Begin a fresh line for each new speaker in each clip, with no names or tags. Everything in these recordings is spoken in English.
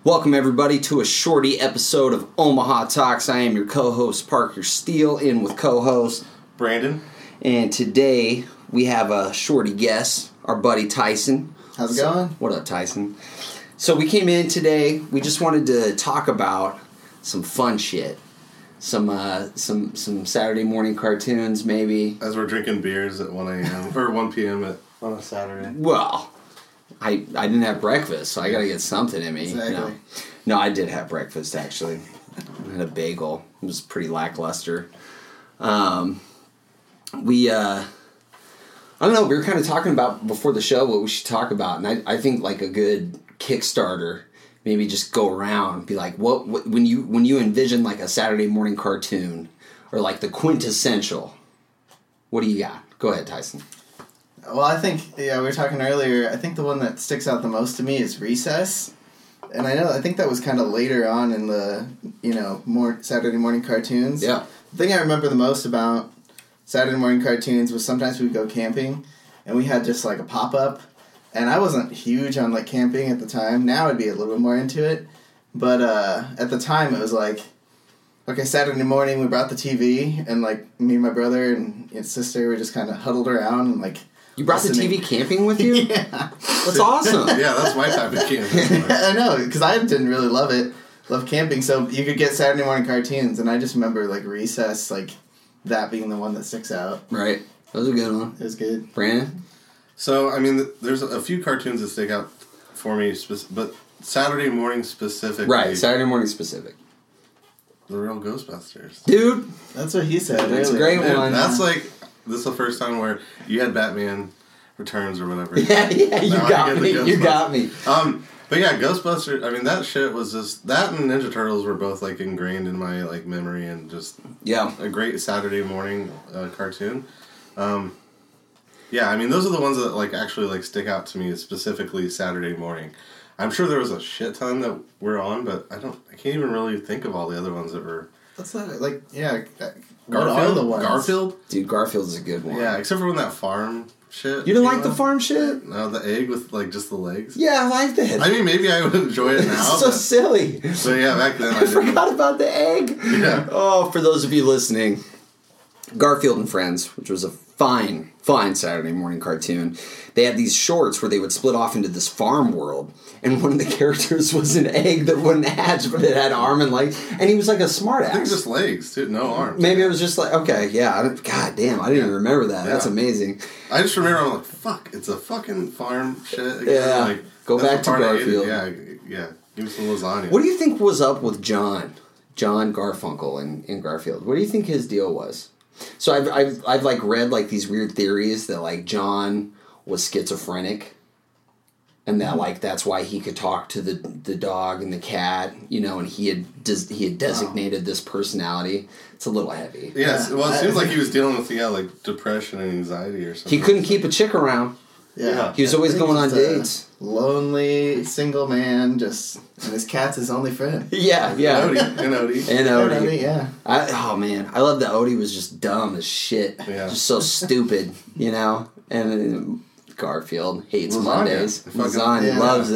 Welcome, everybody, to a shorty episode of Omaha Talks. I am your co-host, Parker Steele, in with co-host
Brandon.
And today, we have a shorty guest, our buddy Tyson.
How's it going?
What up, Tyson? So we came in today, we just wanted to talk about some fun shit. Some Saturday morning cartoons, maybe.
As we're drinking beers at 1 a.m. or 1 p.m. on a Saturday.
Well, I didn't have breakfast, so I gotta get something in me.
Exactly.
No, I did have breakfast, actually. I had a bagel. It was pretty lackluster. I don't know, we were kind of talking about before the show what we should talk about, and I think like a good Kickstarter, maybe just go around, be like, what when you envision like a Saturday morning cartoon, or like the quintessential, what do you got? Go ahead, Tyson.
Well, I think, we were talking earlier, I think the one that sticks out the most to me is Recess. And I think that was kind of later on in the, more Saturday morning cartoons.
Yeah.
The thing I remember the most about Saturday morning cartoons was sometimes we'd go camping, and we had just like a pop-up. And I wasn't huge on like camping at the time. Now I'd be a little bit more into it. But at the time it was like, okay, Saturday morning we brought the TV, and like me and my brother and sister, we just kind of huddled around and like...
You brought the TV camping with you?
Yeah.
That's awesome.
Yeah, that's my type of camping.
I know, because I didn't really love camping, so you could get Saturday morning cartoons, and I just remember, like, Recess, like, that being the one that sticks out.
Right. That was a good one.
It was good.
Brandon?
So, I mean, there's a few cartoons that stick out for me, but Saturday morning specifically.
Right, Saturday morning specific.
The Real Ghostbusters.
Dude!
That's what he said
That's
earlier.
a great one.
That's like... This is the first time where you had Batman Returns or whatever.
Yeah, you got me. You got me.
But yeah, Ghostbusters, I mean, that shit was just... That and Ninja Turtles were both, like, ingrained in my, like, memory and just...
Yeah.
A great Saturday morning cartoon. Yeah, I mean, those are the ones that, like, actually, like, stick out to me, specifically Saturday morning. I'm sure there was a shit ton that were on, but I can't even really think of all the other ones that were...
That's not, like, yeah...
Garfield?
What are the ones?
Garfield?
Dude, Garfield's a good one.
Yeah, except for when that farm shit...
You didn't like the farm shit?
No, the egg with, like, just the legs?
Yeah, I liked it.
I mean, maybe I would enjoy it now.
It's so silly.
But yeah, back then
I forgot about the egg.
Yeah.
Oh, for those of you listening, Garfield and Friends, which was a fine Saturday morning cartoon, they had these shorts where they would split off into this farm world, and one of the characters was an egg that wouldn't hatch, but it had arm and legs, and he was like a smart ass.
I think just legs, too, no arms.
Maybe it was just like, okay, yeah, god damn, I didn't even remember that.
Yeah.
That's amazing.
I just remember, I'm like, fuck, it's a fucking farm shit again.
Yeah,
like,
go back to Garfield.
Yeah, give me some lasagna.
What do you think was up with John Garfunkel in Garfield? What do you think his deal was? So I've like read like these weird theories that like John was schizophrenic, and that like that's why he could talk to the dog and the cat, and he had designated this personality. It's a little heavy.
Yes, well, it seems like he was dealing with like depression and anxiety or something.
He couldn't keep a chick around.
Yeah.
He was always going on dates.
Lonely, single man, and his cat's his only friend.
Yeah.
And Odie.
And Odie.
Yeah.
Oh, man. I love that Odie was just dumb as shit.
Yeah.
Just so stupid, And Garfield hates
Lasagna.
Mondays. Lasagna.
Yeah.
Loves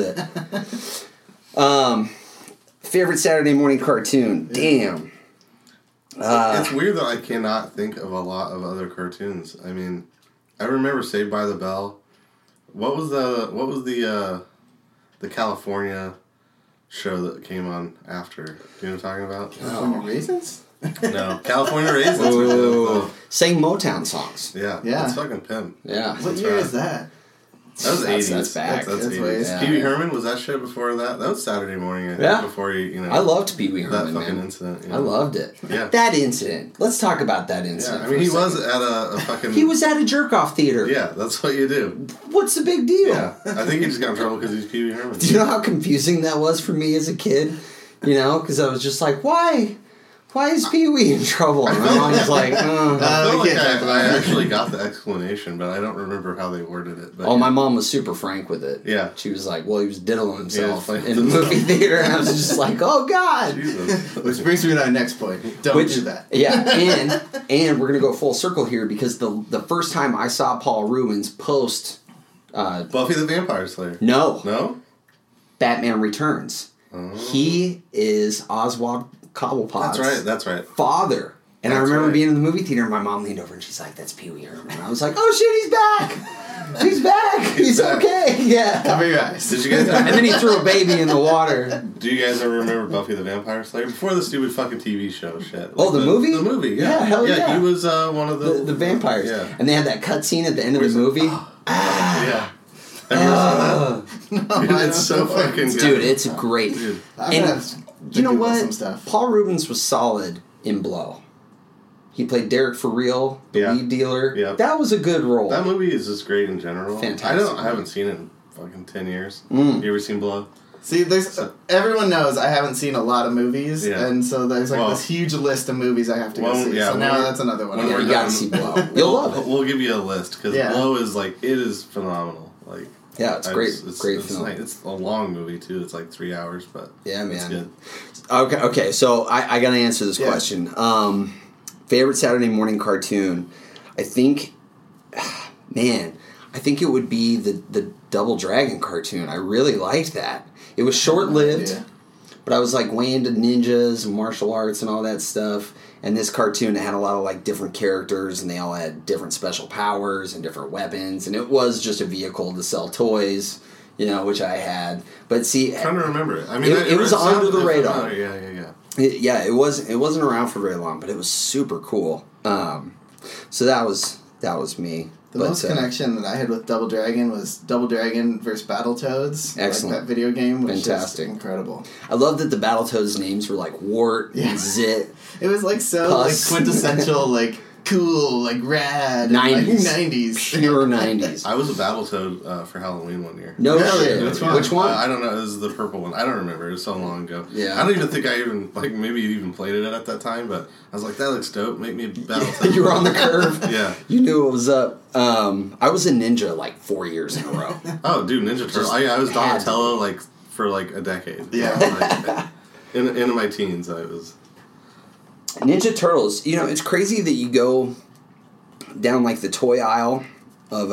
it. Favorite Saturday morning cartoon. Damn.
It's weird that I cannot think of a lot of other cartoons. I mean, I remember Saved by the Bell. What was the California show that came on after? Do you know what I'm talking about?
California Raisins?
No, California Raisins.
Ooh. Sang Motown songs.
Yeah,
Yeah.
That's fucking pimp.
Yeah.
What year is that?
That was 80s.
That's back.
That's
That's
80s.
ways.
Yeah.
Pee Wee Herman, was that shit before that? That was Saturday morning, I think,
Yeah.
before
I loved Pee Wee Herman,
that fucking
man.
incident.
I loved it.
Yeah.
That incident. Let's talk about that
Yeah,
incident.
I
for
mean,
a
he
second.
was at a fucking...
He was at a jerk-off theater.
Yeah, that's what you do.
What's the big deal?
Yeah, I think he just got in trouble because he's Pee Wee Herman.
Do you know how confusing that was for me as a kid? Because I was just like, why? Why is Pee Wee in trouble? And my mom's like,
I feel
we
like
can't talk about
I
that.
actually got the explanation, but I don't remember how they worded it. But
Oh, my mom was super frank with it.
Yeah.
She was like, well, he was diddling himself
Yeah, it's
in the movie theater. And I was just like, oh, God.
Jesus.
Which brings me to our next point. Don't do that.
Yeah, and we're going to go full circle here because the first time I saw Paul Rubens post...
Buffy the Vampire Slayer.
No.
No?
Batman Returns. He is Oswald Cobblepot's
That's right.
father. And I remember being in the movie theater, and my mom leaned over, and she's like, "That's Pee Wee Herman." And I was like, "Oh shit, he's back! He's back! He's okay!" Yeah.
Cover your eyes.
Did you guys?
And then he threw a baby in the water.
Do you guys ever remember Buffy the Vampire Slayer before the stupid fucking TV show shit?
Oh, the movie?
The movie, yeah.
Yeah, hell yeah.
He was one of
The vampires.
Yeah.
And they had that cutscene at the end of the movie.
Yeah. Ever seen that? Dude, it's so fucking good.
Dude, it's great.
Dude.
You know what?
Some stuff.
Paul Rubens was solid in Blow. He played Derek for Real, the lead dealer.
Yeah.
That was a good role.
That movie is just great in general.
Fantastic.
I haven't seen it in fucking 10 years. You ever seen Blow?
See, everyone knows I haven't seen a lot of movies,
Yeah.
and so there's this huge list of movies I have to go see.
Yeah,
so now that's another one.
Yeah, you gotta see Blow. You'll love it.
We'll give you a list, because Blow is, it is phenomenal. Like,
yeah, it's great. Great film.
It's a long movie, too. It's like 3 hours, but
yeah, man.
It's good.
Okay, so I gotta answer this question. Favorite Saturday morning cartoon? I think, man, I think it would be the Double Dragon cartoon. I really liked that. It was short-lived, but I was like way into ninjas and martial arts and all that stuff. And this cartoon had a lot of like different characters, and they all had different special powers and different weapons. And it was just a vehicle to sell toys, which I had. But see,
I'm trying to remember it. I mean,
it was under the radar.
Yeah.
It wasn't around for very long, but it was super cool. So that was me.
The most connection that I had with Double Dragon was Double Dragon versus Battletoads.
Excellent.
Like that video game was
Fantastic.
just incredible.
I love that the Battletoads names were like Wart and Zit.
It was like so
Puss.
like quintessential, like cool, like rad,
90s.
Like 90s.
Pure 90s.
I was a Battletoad for Halloween one year.
No
Really?
shit.
Which one?
I don't know. This is the purple one. I don't remember. It was so long ago.
Yeah.
I don't even think I even maybe even played it at that time. But I was like, that looks dope. Make me a Battletoad.
You were on the curve.
Yeah.
You knew what was up. I was a ninja like 4 years in a row.
Oh, dude, Ninja Turtle. I was Donatello for a decade.
Yeah.
In my teens, I was.
Ninja Turtles. It's crazy that you go down like the toy aisle of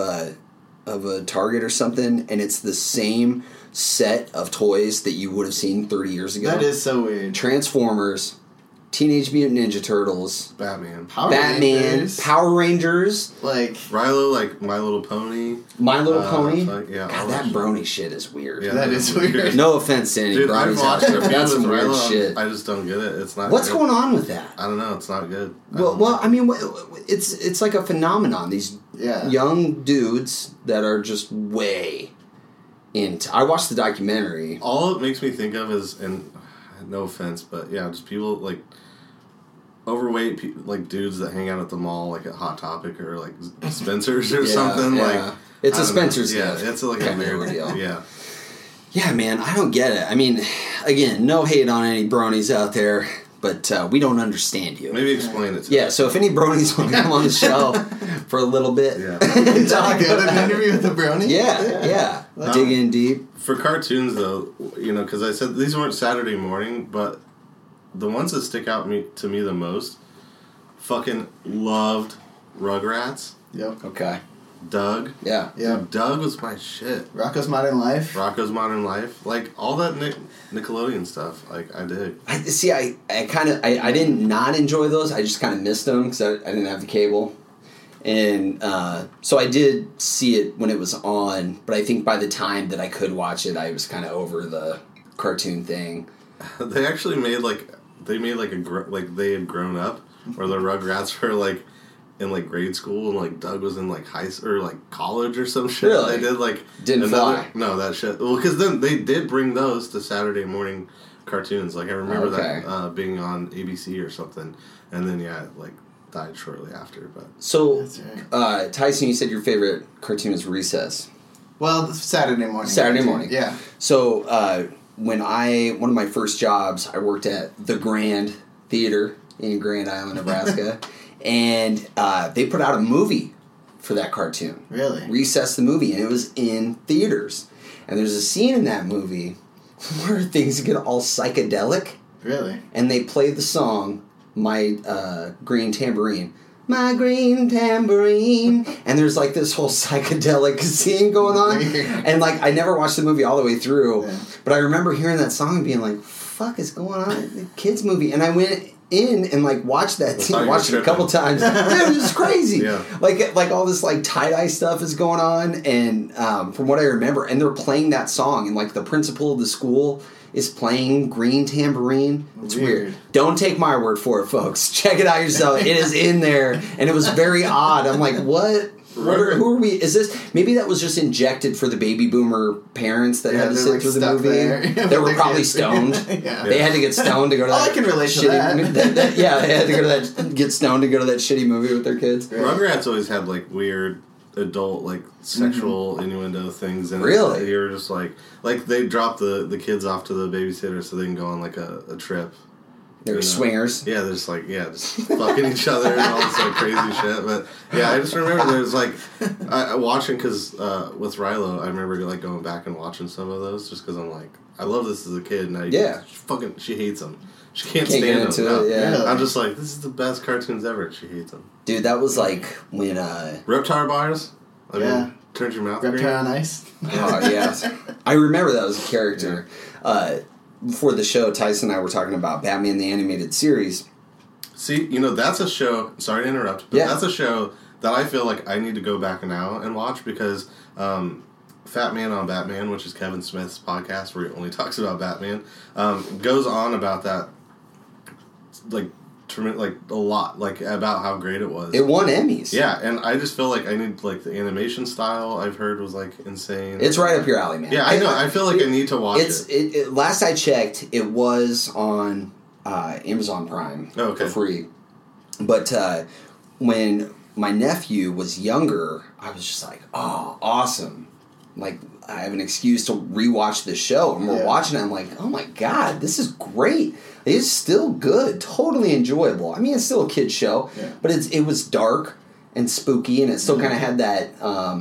a Target or something, and it's the same set of toys that you would have seen 30 years ago.
That is so weird.
Transformers, Teenage Mutant Ninja Turtles,
Batman,
Power Rangers.
Power Rangers,
like
Rilo, like My Little Pony.
My Little Pony.
Yeah,
God, that brony shit is weird.
Yeah,
that is weird.
No offense to any
Dude,
bronies
I've
out
watched
there,
a
but
few
that's
with
some weird
Rilo.
shit.
I just don't get it. It's not.
What's
good.
going on with that?
I don't know. It's not good.
Well, I mean, it's like a phenomenon. These young dudes that are just way into. I watched the documentary.
All it makes me think of is, and no offense, but yeah, just people like overweight, like dudes that hang out at the mall, like at Hot Topic or like Spencer's or something.
Yeah.
Like
it's a Spencer's
gift.
gift.
It's like
kind
a
of
weird
deal.
Yeah.
Yeah, man, I don't get it. I mean, again, no hate on any bronies out there, but we don't understand you.
Maybe explain it to me.
Yeah, so if any bronies want to come on the show for a little bit.
Yeah.
Is that good? An interview with the brony?
Yeah. Dig in deep.
For cartoons, though, because I said these weren't Saturday morning, but the ones that stick out to me the most, fucking loved Rugrats.
Yep.
Okay.
Doug.
Yeah.
Yep.
Doug was my shit.
Rocko's Modern Life.
Rocko's Modern Life. Like, all that Nickelodeon stuff, like, I dig.
I didn't not enjoy those. I just kind of missed them because I didn't have the cable. And so I did see it when it was on, but I think by the time that I could watch it, I was kind of over the cartoon thing.
They actually made, they had grown up, where the Rugrats were, like, in like grade school, and like Doug was in like college or some shit.
Really?
They did like
didn't fly.
No, that shit. Well, because then they did bring those to Saturday morning cartoons. Like I remember that being on ABC or something, and then like died shortly after. But
so,
That's right.
Tyson, you said your favorite cartoon is Recess.
Well, Saturday morning.
Saturday morning.
Yeah.
So one of my first jobs, I worked at the Grand Theater in Grand Island, Nebraska. And they put out a movie for that cartoon.
Really?
Recess the movie, and it was in theaters. And there's a scene in that movie where things get all psychedelic.
Really?
And they play the song, My Green Tambourine. my green tambourine. And there's like this whole psychedelic scene going on. And like, I never watched the movie all the way through, but I remember hearing that song and being like, fuck is going on in the kids movie? And I went in and like watched that scene, watched it a couple times. Dude, it was crazy.
Yeah.
Like all this like tie-dye stuff is going on, and from what I remember, and they're playing that song, and like the principal of the school is playing Green Tambourine. It's weird. Don't take my word for it, folks. Check it out yourself. It is in there, and it was very odd. I'm like, what? Who are we? Is this maybe that was just injected for the baby boomer parents that had to sit through the movie? They were probably stoned. They had to get stoned to go to that.
I can relate to that.
Yeah, they had to go to that, get stoned to go to that shitty movie with their kids.
Rugrats always had like weird adult like sexual innuendo things, and
really,
you were just like they drop the kids off to the babysitter so they can go on like a trip.
They're swingers.
Yeah, they're just like just fucking each other and all this like crazy shit. But yeah, I just remember there's like I watching because with Rilo, I remember like going back and watching some of those just because I'm like I love this as a kid, and she hates them. She can't stand them. No.
Yeah.
I'm just like, this is the best cartoons ever. She hates them.
Dude, that was like when
Reptile Bars. I mean, turns your mouth green.
Reptile on Ice.
Oh yes, I remember that as a character. Before the show, Tyson and I were talking about Batman the Animated Series.
See, that's a show, sorry to interrupt, but that's a show that I feel like I need to go back now and watch because Fat Man on Batman, which is Kevin Smith's podcast where he only talks about Batman, goes on about that like a lot, like about how great it was.
It won Emmys.
Yeah, and I just feel like I need like the animation style I've heard was like insane.
It's right up your alley, man.
Yeah, I know. I feel like I need to watch it.
Last I checked, it was on Amazon Prime for free. But when my nephew was younger, I was just like, oh, awesome. Like, I have an excuse to rewatch this show. And we're watching it, I'm like, oh my God, this is great. It's still good, totally enjoyable. I mean, it's still a kid's show, but it was dark and spooky, and it still kind of had that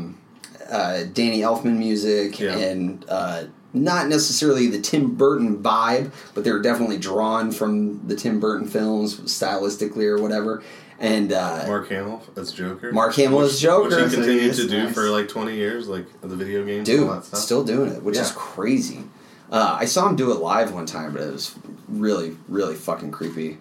Danny Elfman music and not necessarily the Tim Burton vibe, but they were definitely drawn from the Tim Burton films stylistically or whatever. And
Mark Hamill as Joker.
Mark Hamill as Joker.
Which he continued to do for like 20 years, like the video games
and
all that stuff.
Still doing it, which is crazy. I saw him do it live one time, but it was really, really fucking creepy.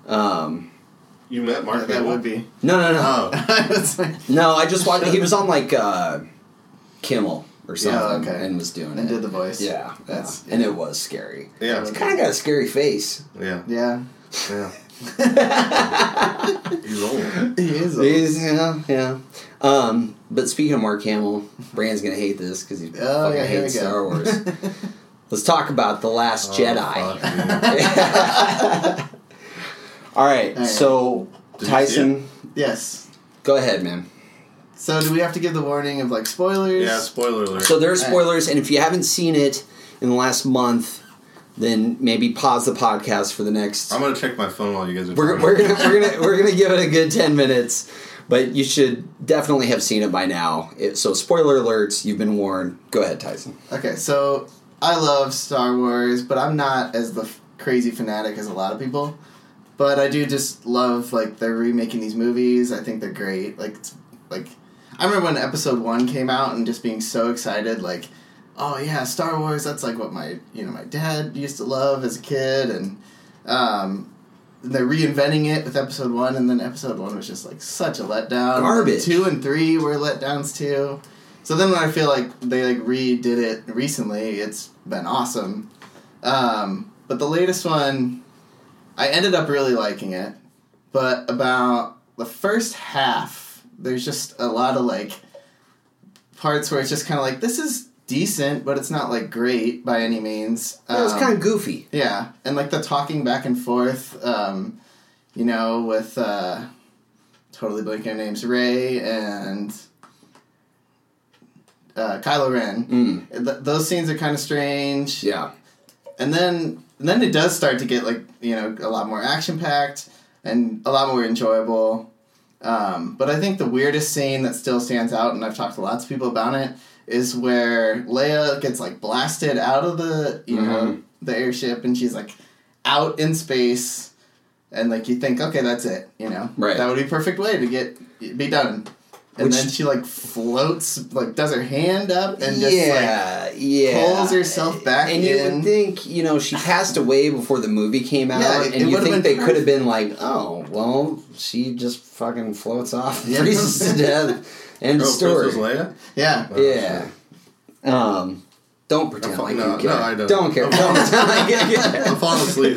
You met Mark Hamill?
That would be.
No.
Oh.
No, I just watched. He was on like Kimmel or something and was doing
and did the voice.
Yeah, and it was scary.
Yeah.
He's kind of got a scary face.
Yeah.
Yeah.
He's old.
He is old.
Yeah. But speaking of Mark Hamill, Brand's gonna hate this because he fucking hates Star Wars. Let's talk about The Last Jedi. All right, so Tyson.
Yes.
Go ahead, man.
So do we have to give the warning of like spoilers?
Yeah, spoiler alert.
So there are spoilers, and if you haven't seen it in the last month, then maybe pause the podcast for the next.
I'm gonna check my phone while you guys are.
We're gonna give it a good 10 minutes, but you should definitely have seen it by now. So spoiler alerts, you've been warned. Go ahead, Tyson.
Okay, so I love Star Wars, but I'm not as the crazy fanatic as a lot of people. But I do just love like they're remaking these movies. I think they're great. Like I remember when Episode 1 came out and just being so excited, like, oh yeah, Star Wars, that's like what my dad used to love as a kid, and they're reinventing it with Episode 1, and then Episode 1 was just like such a letdown.
Garbage.
2 and 3 were letdowns too. So then when I feel like they like redid it recently, it's been awesome. But the latest one, I ended up really liking it, but about the first half, there's just a lot of like parts where it's just kind of like, this is decent, but it's not like great by any means.
It was kind of goofy.
Yeah, and like the talking back and forth, with totally blanking their names, Rey and Kylo Ren. Those scenes are kind of strange.
Yeah,
and then it does start to get like a lot more action packed and a lot more enjoyable. But I think the weirdest scene that still stands out, and I've talked to lots of people about it, is where Leia gets like blasted out of the the airship, and she's like out in space, and like you think, okay, that's it, you know,
Right.
that would be a perfect way to be done. And then she like floats, like does her hand up and just pulls herself back
and
in.
you would think, you know, she passed away before the movie came out,
Yeah,
and you
would've
think
been
they could have been like, oh, well, she just fucking floats off,
Yeah.
freezes to death, end of story.
Princess Leia?
Yeah.
Oh,
Yeah. Don't pretend like you care.
I don't.
Don't care. Don't pretend like you care.
I'm falling asleep.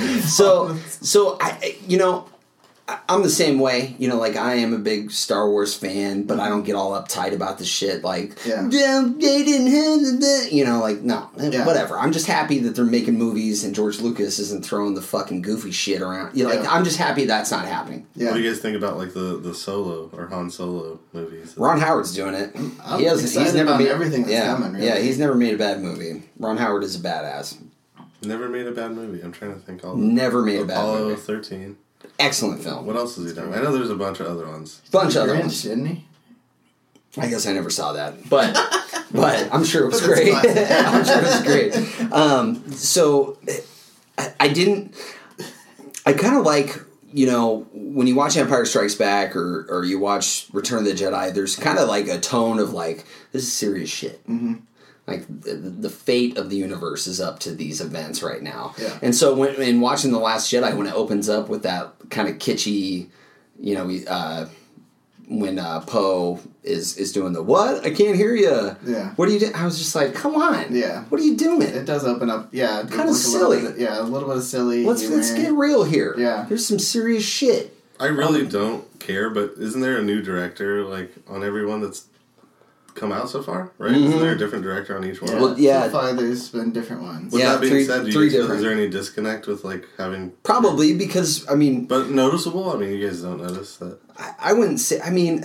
So I, you know, I'm the same way. You know, like I am a big Star Wars fan, but I don't get all uptight about the shit. Like,
Yeah.
they didn't have the, you know, like no,
Yeah.
whatever. I'm just happy that they're making movies and George Lucas isn't throwing the fucking goofy shit around. You know, like
Yeah.
I'm just happy that's not happening.
Yeah.
What do you guys think about like the Solo or Han Solo movies?
Ron Howard's doing it.
I'm
He's
excited
never
about
made
everything that's coming, really.
Yeah, he's never made a bad movie. Ron Howard is a badass.
Never made a bad movie. I'm trying to think.
Never made a bad
Apollo
movie.
13.
Excellent film.
What else has he done? I know there's a bunch of other ones.
Bunch of other
Grinch,
ones.
didn't he?
I guess I never saw that, but I'm sure it was
But it's
great.
classic.
I'm sure it was great. So I didn't. I kind of like, you know, when you watch Empire Strikes Back or you watch Return of the Jedi, there's kind of like a tone of like, this is serious shit. Mm-hmm. Like the fate of the universe is up to these events right now.
Yeah.
And so in watching The Last Jedi, when it opens up with that kind of kitschy, you know, when Poe is doing the what? I can't hear you.
Yeah.
What are you doing? I was just like, come on.
Yeah.
What are you doing?
It does open up, yeah.
Kind of silly.
A little bit of silly.
Let's get real here.
Yeah.
Here's some serious shit.
I really don't care, but isn't there a new director like on everyone that's come out so far? Right? Isn't there a different director on each one?
Yeah.
Well, yeah.
So far, the's been different ones.
With
Yeah,
that being
three-
said,
three
is
different.
there any disconnect with like having
Probably because, I mean,
but noticeable? I mean, you guys don't notice that.
I wouldn't say, I mean,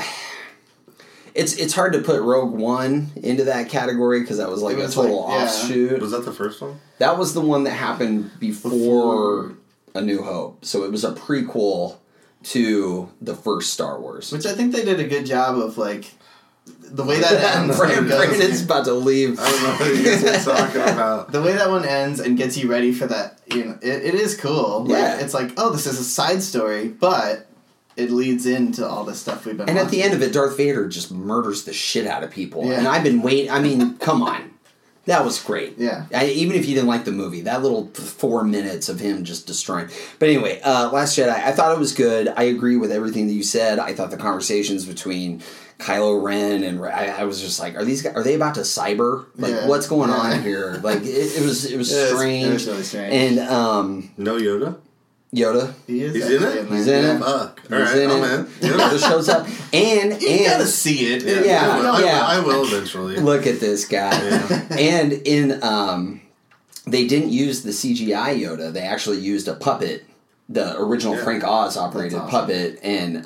it's hard to put Rogue One into that category because that was like
It
a
was
total
like, yeah.
offshoot.
Was that the first one?
That was the one that happened before A New Hope. So it was a prequel to the first Star Wars.
Which I think they did a good job of, like, the way that ends.
Brandon's about to leave.
I don't know what you guys are talking about.
The way that one ends and gets you ready for that, you know, it is cool. Like,
Yeah.
it's like, oh, this is a side story, but it leads into all the stuff we've been
And at
watching.
the end of it, Darth Vader just murders the shit out of people.
Yeah.
And I've been waiting. I mean, come on. That was great.
Yeah.
Even if you didn't like the movie, that little 4 minutes of him just destroying. But anyway, Last Jedi, I thought it was good. I agree with everything that you said. I thought the conversations between Kylo Ren and I was just like, are they about to cyber? Like,
Yeah.
what's going
Yeah.
on here? Like, it was strange.
It was really strange.
And
No Yoda?
Yoda.
He is
He's in
actually
it?
there.
He's in
Yeah.
it.
Fuck.
He's
Alright,
in
I'm
it.
in.
Yoda shows up. And
You gotta see it.
Yeah.
I will eventually.
Look at this guy. And in they didn't use the CGI Yoda. They actually used a puppet, the original
Yeah.
Frank Oz operated
That's awesome.
puppet,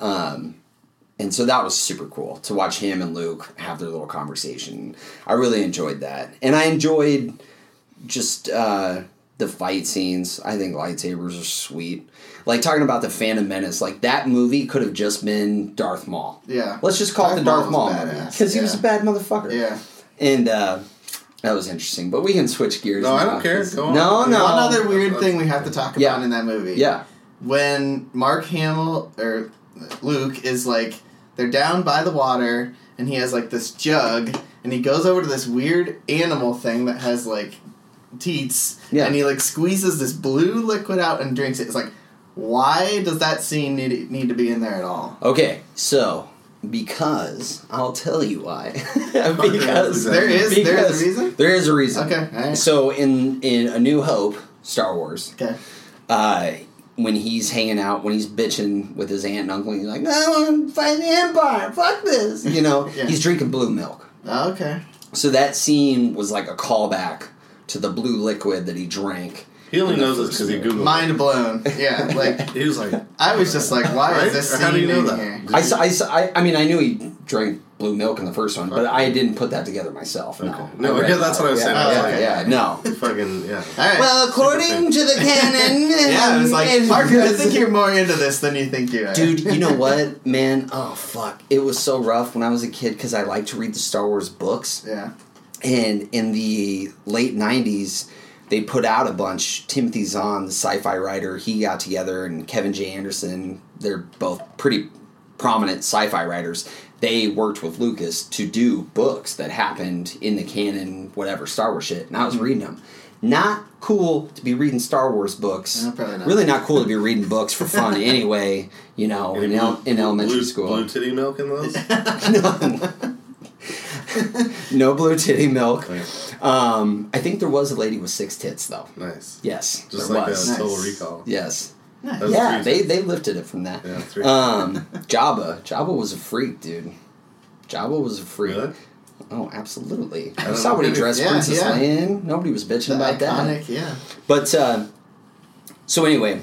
and so that was super cool to watch him and Luke have their little conversation. I really enjoyed that, and I enjoyed just the fight scenes. I think lightsabers are sweet. Like talking about the Phantom Menace, like that movie could have just been Darth Maul.
Yeah.
Let's just call it the Darth Maul
was
movie
badass,
because he was a
yeah.
bad motherfucker.
Yeah.
And that was interesting, but we can switch gears.
No, I
now,
don't care.
'cause-
Go on.
No, no.
One other weird thing we have to talk about
Yeah.
in that movie.
Yeah.
When Mark Hamill, or Luke, is like, they're down by the water, and he has like this jug, and he goes over to this weird animal thing that has like teats,
Yeah.
and he like squeezes this blue liquid out and drinks it. It's like, why does that scene need to be in there at all?
Okay, so because I'll tell you why. because
There is a reason?
There is a reason.
Okay, alright.
So in A New Hope, Star Wars,
Okay.
when he's hanging out, when he's bitching with his aunt and uncle, he's like, "I want to fight the Empire. Fuck this," you know.
Yeah.
He's drinking blue milk.
Okay.
So that scene was like a callback to the blue liquid that he drank.
He only
in the
knows this
first
because he
movie.
Googled
Mind blown. Yeah, like,
it. He was like,
I was just like, why
Right?
is this
Or
scene
how do you know
in
that?
here?
I mean, I knew he drank blue milk in the first one, but I didn't put that together myself. No,
Okay. No,
I read
yeah, that's
about
what I
it.
was saying.
Yeah,
I was
yeah,
like-
yeah, no.
fucking, yeah.
Alright.
Well, according to the canon,
Yeah, it was like,
and-
Parker, I think you're more into this than you think you are.
Dude, you know what, man? Oh fuck! It was so rough when I was a kid because I liked to read the Star Wars books,
Yeah.
and in the late '90s, they put out a bunch. Timothy Zahn, the sci-fi writer, he got together, and Kevin J. Anderson, they're both pretty prominent sci-fi writers. They worked with Lucas to do books that happened in the canon, whatever, Star Wars shit, and I was reading them. Not cool to be reading Star Wars books.
No, probably not.
Really not cool to be reading books for fun anyway, you know, in elementary school.
Blue titty milk in those?
No blue titty milk.
Nice.
I think there was a lady with 6 tits, though.
Nice.
Yes,
Just
there
like
was.
a Total
Nice.
Recall.
Yes.
Nice.
That's
Yeah,
three
they lifted it from that.
Yeah, 3.
Jabba was a freak, dude. Jabba was a freak.
Really?
Oh, absolutely.
I
You
don't
saw
know.
what he dressed
Yeah,
Princess
yeah.
Leia in. Nobody was bitching
The
about that.
iconic, yeah.
But, so anyway,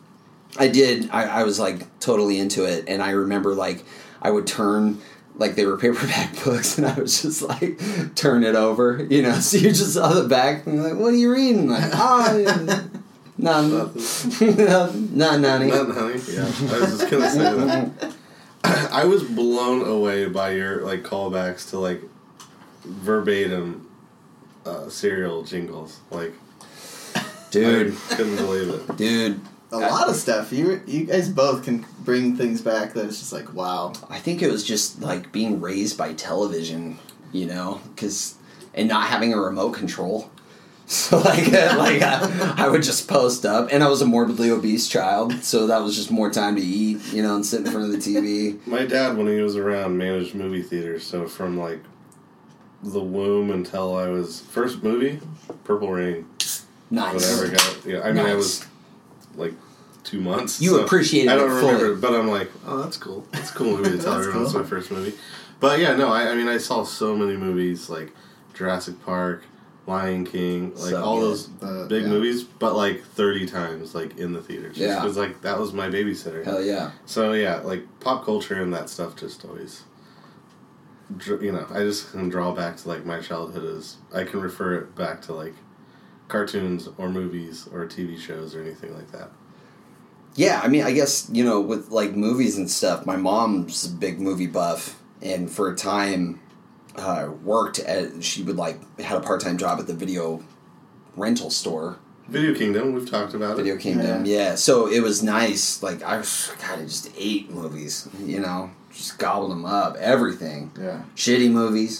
I was, like, totally into it, and I remember, like, I would turn, like, they were paperback books, and I was just, like, turn it over, you know, so you just saw the back, and you're like, what are you reading? Like, none. None.
Not honey. Yeah, I was just gonna say that. I was blown away by your like callbacks to like verbatim cereal jingles. Like,
Dude.
I couldn't believe it.
Dude.
A lot of stuff. You guys both can bring things back that it's just like, wow.
I think it was just like being raised by television, you know, and not having a remote control. So I would just post up, and I was a morbidly obese child, so that was just more time to eat, you know, and sit in front of the TV.
My dad, when he was around, managed movie theaters. So from like the womb until I was first movie, Purple Rain.
Nice.
Whatever got. Yeah, I mean,
Nice.
I was like 2 months.
You appreciated
I don't
it
remember,
fully.
but I'm like, oh, that's cool. That's a cool movie to tell
That's
everyone. It's
cool.
my first movie. But yeah, no, I mean, I saw so many movies like Jurassic Park, Lion King, like
So
all
good.
those big
Yeah.
movies, but like 30 times, like in the theaters.
Yeah.
Because like that was my babysitter.
Hell yeah.
So yeah, like pop culture and that stuff just always, you know, I just can draw back to like my childhood as I can refer it back to like cartoons or movies or TV shows or anything like that.
Yeah, I mean, I guess, you know, with like movies and stuff, my mom's a big movie buff, and for a time she would like had a part-time job at the video rental store.
Video Kingdom, we've talked about
Video
it.
Kingdom, yeah. So it was nice. Like, I just ate movies, you know, just gobbled them up, everything.
Yeah.
Shitty movies,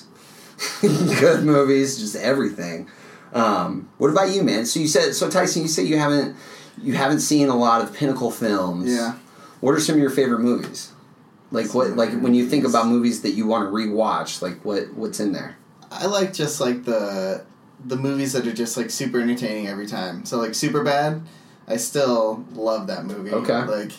good movies, just everything. What about you, man? So Tyson, you say you haven't seen a lot of Pinnacle films.
Yeah.
What are some of your favorite movies? Like when you think about movies that you want to rewatch, like what's in there?
I like just like the movies that are just like super entertaining every time. So like Superbad, I still love that movie.
Okay.
Like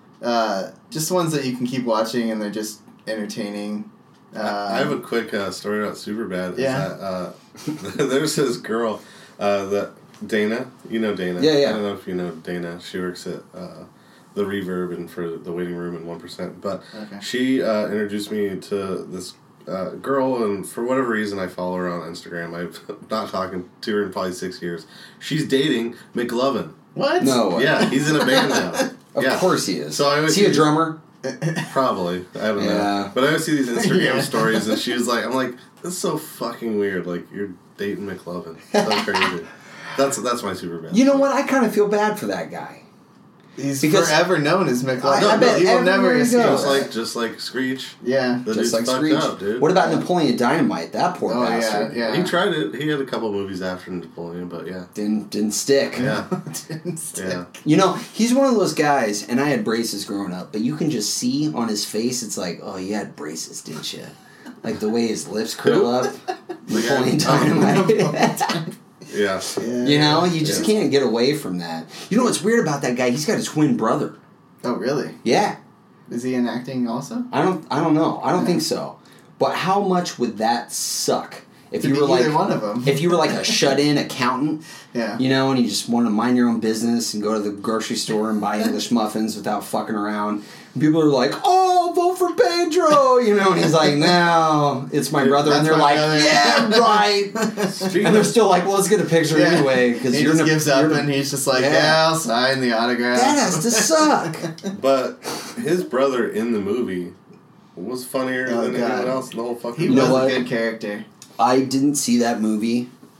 just ones that you can keep watching and they're just entertaining.
I have a quick story about Superbad.
Yeah.
There's this girl, that Dana. You know Dana.
Yeah, yeah.
I don't know if you know Dana. She works at the Reverb and for the waiting room in 1%. But
Okay.
she introduced me to this girl, and for whatever reason, I follow her on Instagram. I've not talking to her in probably 6 years. She's dating McLovin.
What?
No.
Yeah, he's in a band now.
Of course he is.
So I always
is he a
see-
drummer?
Probably. I don't
Yeah.
know. But I always see these Instagram
Yeah.
stories, and she was like, I'm like, this is so fucking weird. Like, you're dating McLovin. So crazy. That's my super bad.
You know what? I kind of feel bad for that guy.
He's
Because-
forever known as McLovin.
I bet
he will never
everywhere he
escape.
goes.
Just like Screech.
Yeah.
The
Just
dude's
like
fucked
Screech.
up, dude.
What about Napoleon Dynamite? That poor
Oh,
bastard.
yeah.
He tried it. He had a couple movies after Napoleon, but yeah.
Didn't stick.
Yeah.
Didn't stick.
Yeah.
You know, he's one of those guys, and I had braces growing up, but you can just see on his face, it's like, oh, you had braces, didn't you? Like the way his lips curl up. Napoleon Dynamite.
Yeah.
Yeah.
You know, you just
Yeah.
can't get away from that. You know what's weird about that guy? He's got a twin brother.
Oh, really?
Yeah.
Is he in acting also?
I don't know. I don't think so. But how much would that suck if
To
you
be
were like
either one of them.
if you were like a shut-in accountant,
Yeah.
you know, and you just want to mind your own business and go to the grocery store and buy English muffins without fucking around. And people are like, "Oh, vote for Pedro," you know, and he's like, "No, it's my brother," and
That's
they're
my
like,
brother.
"Yeah, right."
Speaking
And they're
of,
still like, "Well, let's get a picture
Yeah.
anyway," because
He
you're
just gives up
you're-
and he's just like,
Yeah.
yeah, I'll sign the autograph.
that has to suck.
but his brother in the movie was funnier
Oh,
than
God.
anyone else in the whole fucking
He
You know
was
what?
a good character.
I didn't see that movie,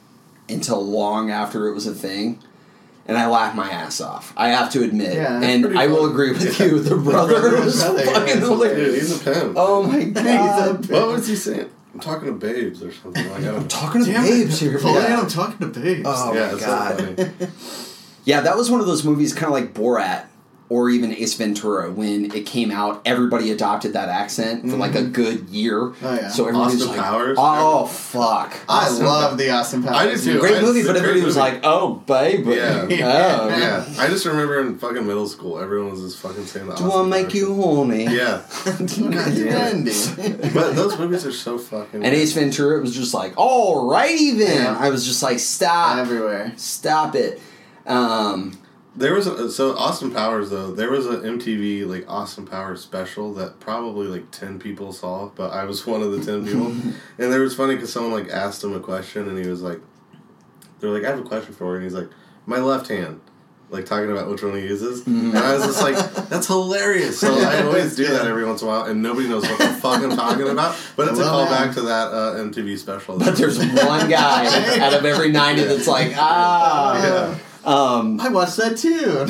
until long after it was a thing. And I laughed my ass off. I have to admit.
Yeah,
and I will agree with you. The brother was fucking hilarious.
Dude, he's a pimp.
Oh my god.
What was he saying? I'm talking to babes or something. Like,
I'm talking to babes here.
I'm talking to babes.
Oh
yeah,
my god.
So funny.
Yeah, that was one of those movies kind of like Borat or even Ace Ventura. When it came out, everybody adopted that accent for like a good year.
Oh, yeah.
So everybody was
Austin
like,
Powers.
oh, fuck.
I love the Austin Powers.
I do too.
Great movie, but
It's a
everybody
great
was
movie.
like, oh, baby.
Yeah.
Oh,
Yeah, I just remember in fucking middle school, everyone was just fucking saying the
Do I make you horny?
Yeah. But those movies are so fucking
And Ace Ventura, it was just like, alrighty then.
Yeah.
I was just like, stop.
Everywhere.
Stop it.
There was so Austin Powers though. There was an MTV like Austin Powers special that probably like 10 people saw, but I was one of the 10 people. And it was funny because someone like asked him a question, and he was like, "They're like, I have a question for you," and he's like, "My left hand." Like talking about which one he uses, and I was just like, "That's hilarious!" So I always do that every once in a while, and nobody knows what the fuck I'm talking about. But it's a callback to that MTV special.
But there's one guy out of every 90 that's like,
yeah.
I watched that too.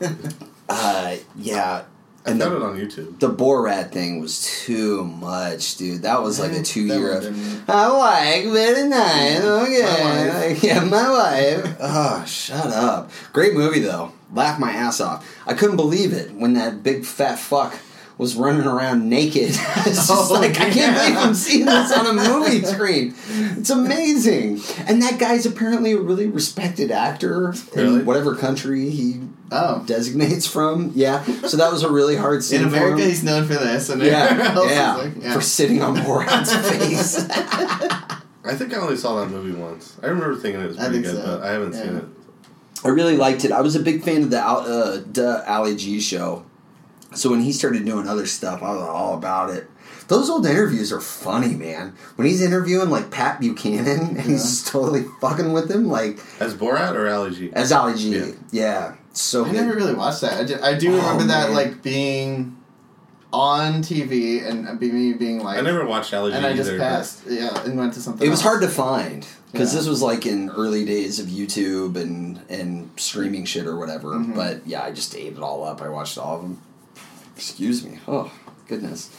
Yeah.
I found it on YouTube.
The Borat thing was too much, dude. That was like a 2-year.
That one
I like very nice. Okay,
My wife.
yeah, my wife. Oh, shut up. Great movie though. Laughed my ass off. I couldn't believe it when that big fat fuck was running around naked. It's just I can't believe I'm seeing this on a movie screen. It's amazing. And that guy's apparently a really respected actor
Really?
in whatever country he
Oh.
designates from. Yeah. So that was a really hard scene
In America,
for him.
he's known for this, and everywhere else is
Yeah. For sitting on Borat's face.
I think I only saw that movie once. I remember thinking it was
I
pretty
think
good,
so.
but I haven't seen it.
I really liked it. I was a big fan of the Ali G show. So when he started doing other stuff, I was all about it. Those old interviews are funny, man. When he's interviewing like Pat Buchanan and he's just totally fucking with him, like
As Borat or Ali G?
as Ali G.
Yeah.
Yeah, so
I
good.
never really watched that. I do remember that
man.
like being on TV and me being like,
I never watched Ali G
and I just
either.
passed, and went to something.
It was
else.
hard to find because
Yeah.
this was like in early days of YouTube and streaming shit or whatever.
Mm-hmm.
But yeah, I just ate it all up. I watched all of them. Excuse me. Oh goodness.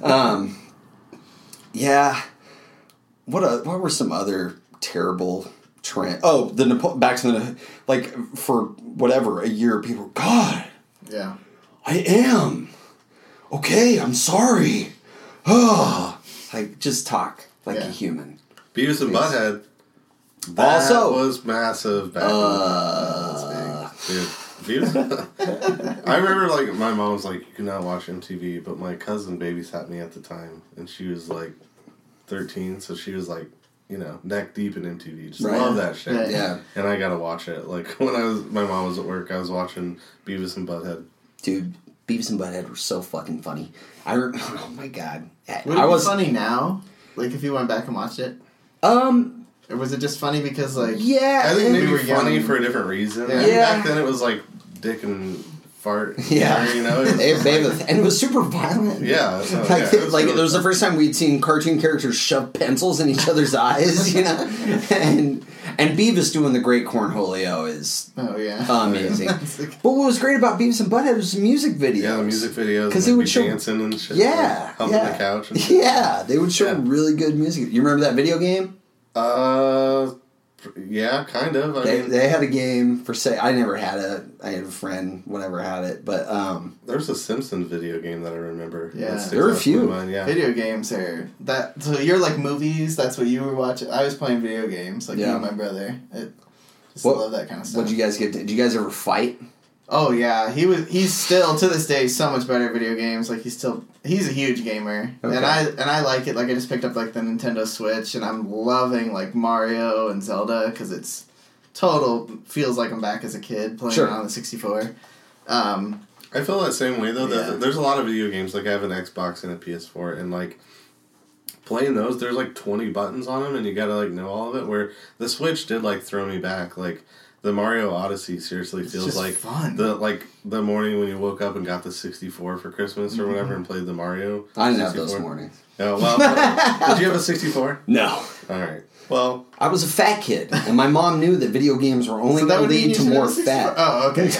Yeah. What were some other terrible trend? Oh, back to the like for whatever a year. People, God,
Yeah.
I am okay. I'm sorry. Oh, like just talk like a
Yeah.
human.
Beavis and Butthead. That
Also-
was massive back Dude, Beavis. I remember like my mom was like, "You cannot watch MTV," but my cousin babysat me at the time, and she was like 13, so she was like, you know, neck deep in MTV. Just
Right.
love that shit.
Right.
Yeah.
And I gotta watch it. Like when my mom was at work, I was watching Beavis and Butthead.
Dude, Beavis and Butthead were so fucking funny. Oh my god.
Would it be funny now? Like if you went back and watched it, or was it just funny because like
Yeah.
I think
we
maybe
were
funny
young.
for a different reason.
Yeah.
I mean,
Yeah.
back then it was like dick and fart.
Yeah.
You know?
and it was super violent.
Yeah. So,
Like,
yeah,
like
really
it was the
fun.
first time we'd seen cartoon characters shove pencils in each other's eyes, you know? And Beavis doing the great cornholio is
oh yeah,
amazing. But what was great about Beavis and Butthead was the music videos.
Yeah, the music videos.
'Cause
like,
it would
be
show-
dancing and shit.
Yeah.
Like, humping
yeah.
the couch and shit.
Yeah, they would show
Yeah.
really good music. You remember that video game?
Yeah, kind of. I mean,
They had a game for say I never had it. I had a friend, whatever had it, but
there's a Simpsons video game that I remember.
Yeah.
that sticks
There were a
out in
few.
my mind, yeah.
video games are that. So you're like movies. That's what you were watching. I was playing video games, like me
Yeah.
and my brother. I just
What-
love that kind of stuff.
what'd you guys get? Did you guys ever fight?
Oh yeah, he's still to this day so much better at video games. Like he's a huge gamer,
Okay.
and I like it. Like I just picked up like the Nintendo Switch, and I'm loving like Mario and Zelda because it's feels like I'm back as a kid playing
Sure.
it on the 64.
I feel that same way though.
Yeah.
There's a lot of video games. Like I have an Xbox and a PS4, and like playing those, there's like 20 buttons on them, and you gotta like know all of it. Where the Switch did like throw me back. Like the Mario Odyssey seriously feels
just
like
fun.
the morning when you woke up and got the 64 for Christmas or whatever, and played the Mario.
I didn't have
64.
those mornings.
Oh well, did you have a 64?
No.
All right. Well,
I was a fat kid, and my mom knew that video games were only going to lead to more fat.
Oh, okay.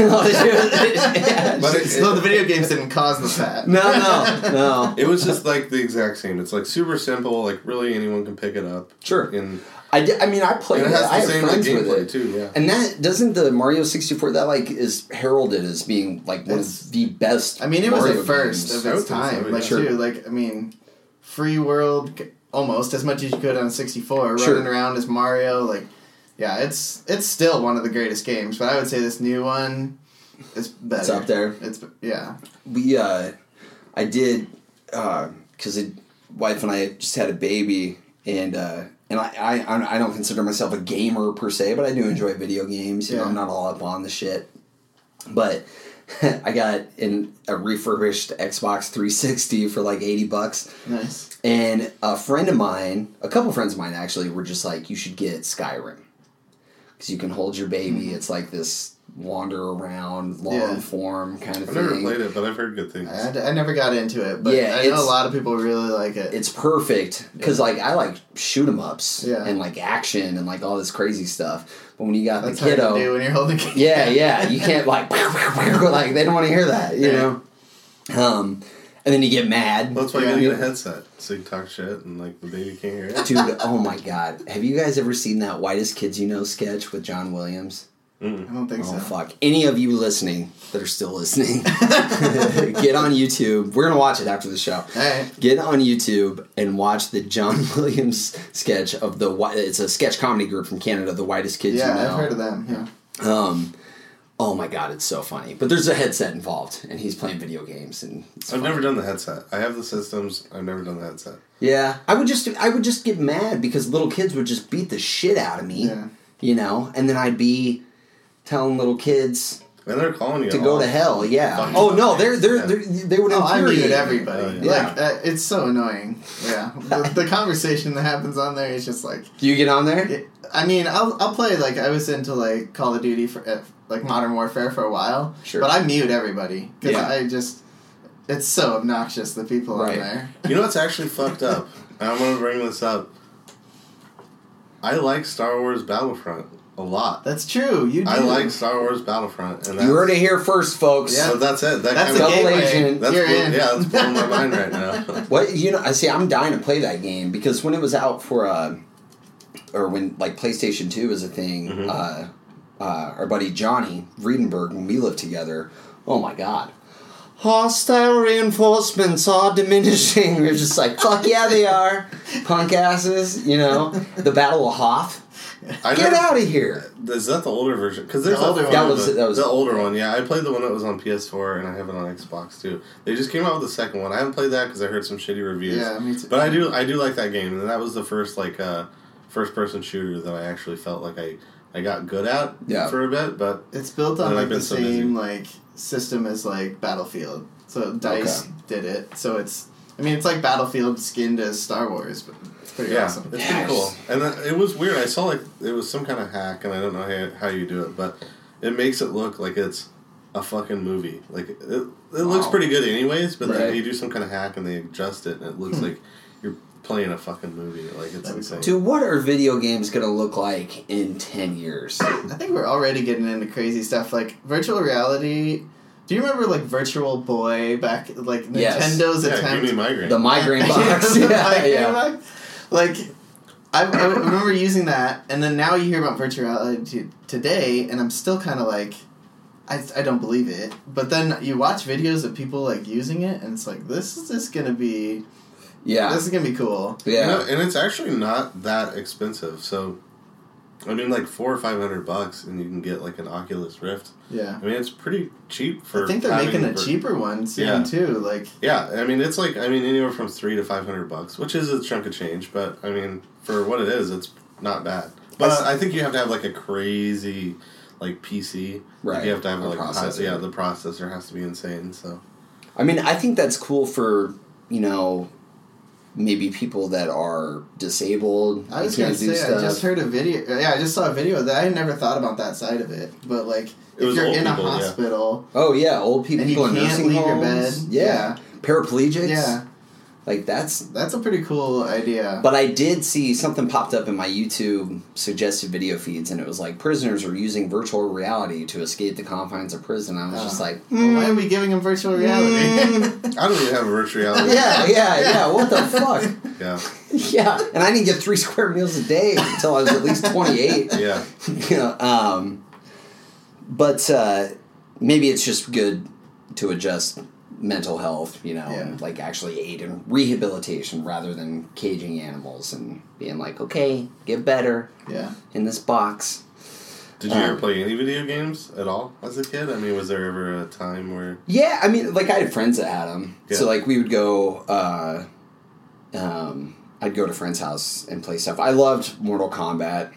So the video games didn't cause the fat.
No.
it was just like the exact same. It's like super simple. Like really, anyone can pick it up.
Sure.
And
I mean, I played it. I have friends with it
too. Yeah.
And that doesn't the Mario 64 that like is heralded as being like one of the best.
I mean, it
Mario
was a first
games.
of its time.
So,
like
sure.
too. Like I mean, free world. Almost as much as you could on 64,
Sure.
running around as Mario. Like, yeah, it's still one of the greatest games. But I would say this new one is better.
It's up there.
Yeah.
We I did because wife and I just had a baby, and I don't consider myself a gamer per se, but I do enjoy video games. You know, I'm not all up on the shit, but. I got in a refurbished Xbox 360 for like $80.
Nice.
And a couple friends of mine actually, were just like, you should get Skyrim. Because you can hold your baby.
Mm-hmm.
It's like this wander around, long form kind of
I've
thing.
never played it, but I've heard good things.
I never got into it, but I know a lot of people really like it.
It's perfect. Because like I like shoot 'em ups and like action and like all this crazy stuff. But when you got
That's
the kiddo,
hard to do when you're holding.
yeah, you can't like like they don't want to hear that, you know. And then you get mad.
Well, that's why you gotta get a headset so you can talk shit and like the baby can't hear it.
Dude, oh my god, have you guys ever seen that Whitest Kids You Know sketch with John Williams?
I don't think so.
Oh fuck! Any of you listening that are still listening, get on YouTube. We're gonna watch it after the show.
All right.
Get on YouTube and watch the John Williams sketch of it's a sketch comedy group from Canada, the Whitest Kids You Know.
Yeah, I've heard of them. Yeah.
Oh my god, it's so funny. But there's a headset involved, and he's playing video games, and
I've never done the headset. I have the systems. I've never done the headset.
Yeah, I would just get mad because little kids would just beat the shit out of me.
Yeah.
You know, and then I'd be telling little kids
And they're calling you
to go to hell. Yeah.
Fucking
Oh no, they would
I
infuriate
muted everybody.
Yeah.
Like it's so annoying. Yeah. The conversation that happens on there is just like.
Do you get on there?
I mean, I'll play like I was into like Call of Duty for like Modern Warfare for a while.
Sure.
But I mute everybody because
Yeah.
it's so obnoxious the people
Right.
on there.
You know what's actually fucked up? And I'm gonna bring this up. I like Star Wars Battlefront a lot.
That's true. You do.
I like Star Wars Battlefront, and
You heard it here first, folks.
Yeah.
So that's it.
That's
kind
the
of,
double
gateway.
agent.
that's
You're
blow-
in.
yeah, that's blowing my mind right now.
What I see. I'm dying to play that game because when it was out for or when like PlayStation 2 was a thing,
Mm-hmm.
our buddy Johnny Friedenberg, when we lived together, oh my god. Hostile reinforcements are diminishing. We're just like, fuck yeah, they are. Punk asses, you know. The Battle of Hoth. Get out of here.
Is that the older version? Because there's
The older one.
That was
the older one. Yeah, I played the one that was on PS4, and I have it on Xbox too. They just came out with the second one. I haven't played that because I heard some shitty reviews.
Yeah, me too.
But I do like that game, and that was the first first person shooter that I actually felt like I got good at for a bit. But
It's built on
And
like
I've been
the
so busy.
same like system as like Battlefield. So DICE did it. So it's like Battlefield skinned as Star Wars, but it's pretty awesome.
It's pretty cool. And it was weird. I saw like it was some kind of hack, and I don't know how you do it, but it makes it look like it's a fucking movie. Like it looks pretty good anyways, but then you do some kind of hack and they adjust it, and it looks like you're playing a fucking movie. Like it's insane.
Dude, what are video games going to look like in 10 years?
I think we're already getting into crazy stuff like virtual reality. Do you remember like Virtual Boy back like
Yes.
Nintendo's
Yeah,
attempt?
give me migraine.
The migraine box.
The
Yeah,
migraine
yeah.
box? Like I remember using that, and then now you hear about virtual reality today, and I'm still kind of like, I don't believe it. But then you watch videos of people like using it, and it's like this is gonna be cool.
Yeah.
You know, and it's actually not that expensive. So, I mean, like $400 or $500, and you can get like an Oculus Rift.
Yeah.
I mean, it's pretty cheap for.
I think they're making a
having
cheaper one soon too. Like
Yeah, I mean, it's like anywhere from $300 to $500, which is a chunk of change. But I mean, for what it is, it's not bad. But I think you have to have like a crazy, like PC.
Right.
Like, you have to have
A
like
processor.
the processor has to be insane. So.
I mean, I think that's cool for, maybe people that are disabled.
I was
can't
gonna
do
say,
stuff.
I just heard a video. Yeah, I just saw a video that I had never thought about that side of it. But like,
It was
if you're
old
in a
people, yeah.
hospital,
Oh, yeah, old people
and you
in
can't
nursing
leave your
homes.
bed.
Yeah. Paraplegics.
Yeah.
Like, that's
a pretty cool idea.
But I did see something popped up in my YouTube suggested video feeds, and it was like, prisoners are using virtual reality to escape the confines of prison. I was just like,
well, why are we giving them virtual reality?
I don't even have a virtual reality.
Yeah, what the fuck?
Yeah.
Yeah, and I didn't get 3 square meals a day until I was at least 28.
Yeah.
You know, but maybe it's just good to adjust mental health, you know, and like actually aid in rehabilitation rather than caging animals and being like, okay, get better in this box.
Did you ever play any video games at all as a kid? I mean, was there ever a time where...
Yeah, I mean, like, I had friends that had them. Yeah. So, like, we would go... I'd go to friends' house and play stuff. I loved Mortal Kombat.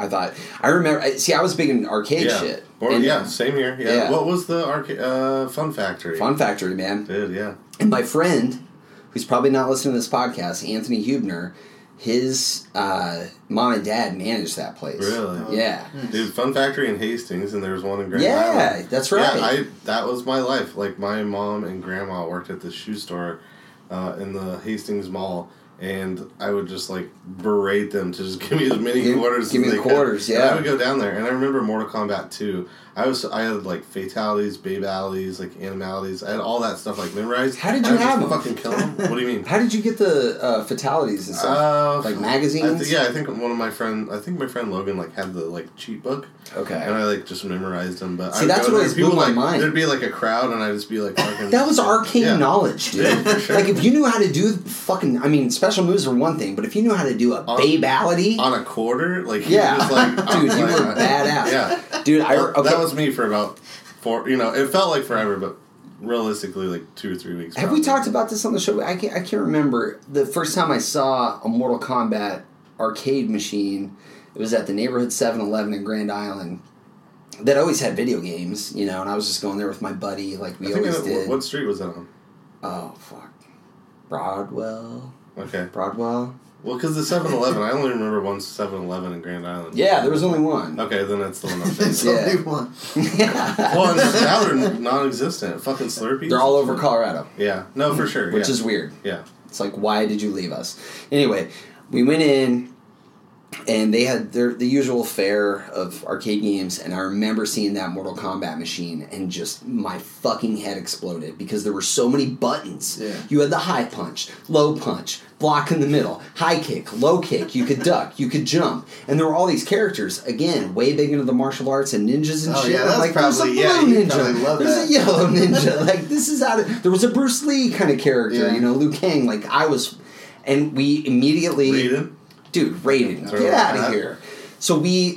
I remember... See, I was big in arcade shit.
Same here. Yeah. What was the arcade... Fun Factory.
Fun Factory, man.
Yeah.
And my friend, who's probably not listening to this podcast, Anthony Hubner... His mom and dad managed that place.
Really?
Yeah.
Dude, Fun Factory in Hastings, and there was one in Grand Island.
Yeah, that's right.
Yeah, that was my life. Like, my mom and grandma worked at the shoe store in the Hastings Mall, and I would just, like, berate them to just give me as many quarters as they could.
Give me quarters, yeah.
And I would go down there, and I remember Mortal Kombat 2. I had, like, fatalities, babalities, like, animalities. I had all that stuff, like, memorized.
How did you have them?
Fucking kill them? What do you mean?
How did you get the fatalities and stuff? Like magazines?
I think my friend Logan, like, had the, like, cheat book.
Okay.
And I, like, just memorized them. But
see, that's what always blew my mind.
There'd be, like, a crowd, and I'd just be, like, fucking...
That was arcane knowledge, dude.
Yeah, for sure.
Like, if you knew how to do fucking... I mean, special moves are one thing, but if you knew how to do a babality...
On a quarter? Like,
yeah.
Was like,
dude, you were badass.
Yeah.
Dude,
that was me for about... it felt like forever, but realistically, like 2 or 3 weeks.
Have we talked about this on the show? I can't remember the first time I saw a Mortal Kombat arcade machine. It was at the neighborhood 7-Eleven in Grand Island. That always had video games, you know, and I was just going there with my buddy, like we always did.
What street was that on?
Oh fuck, Broadwell.
Okay,
Broadwell.
Well, because the 7-Eleven, I only remember one 7-Eleven in Grand Island.
Yeah, there was only one.
Okay, then that's the one I'm thinking.
There's only one.
Yeah.
Well, now they're non-existent. Fucking Slurpees.
They're all over Colorado.
Yeah. No, for sure.
Which is weird.
Yeah.
It's like, why did you leave us? Anyway, we went in, and they had the usual fare of arcade games, and I remember seeing that Mortal Kombat machine, and just my fucking head exploded, because there were so many buttons.
Yeah.
You had the high punch, low punch, block in the middle, high kick, low kick, you could duck, you could jump, and there were all these characters, again, way big into the martial arts and ninjas and shit.
Yeah, that's
like,
probably,
there's a blue ninja,
love
there's
that.
a yellow ninja, like, this is out of... There was a Bruce Lee kind of character, you know, Liu Kang, like, I was... And we immediately...
Raiden?
Dude, Raiden, get out of here. So we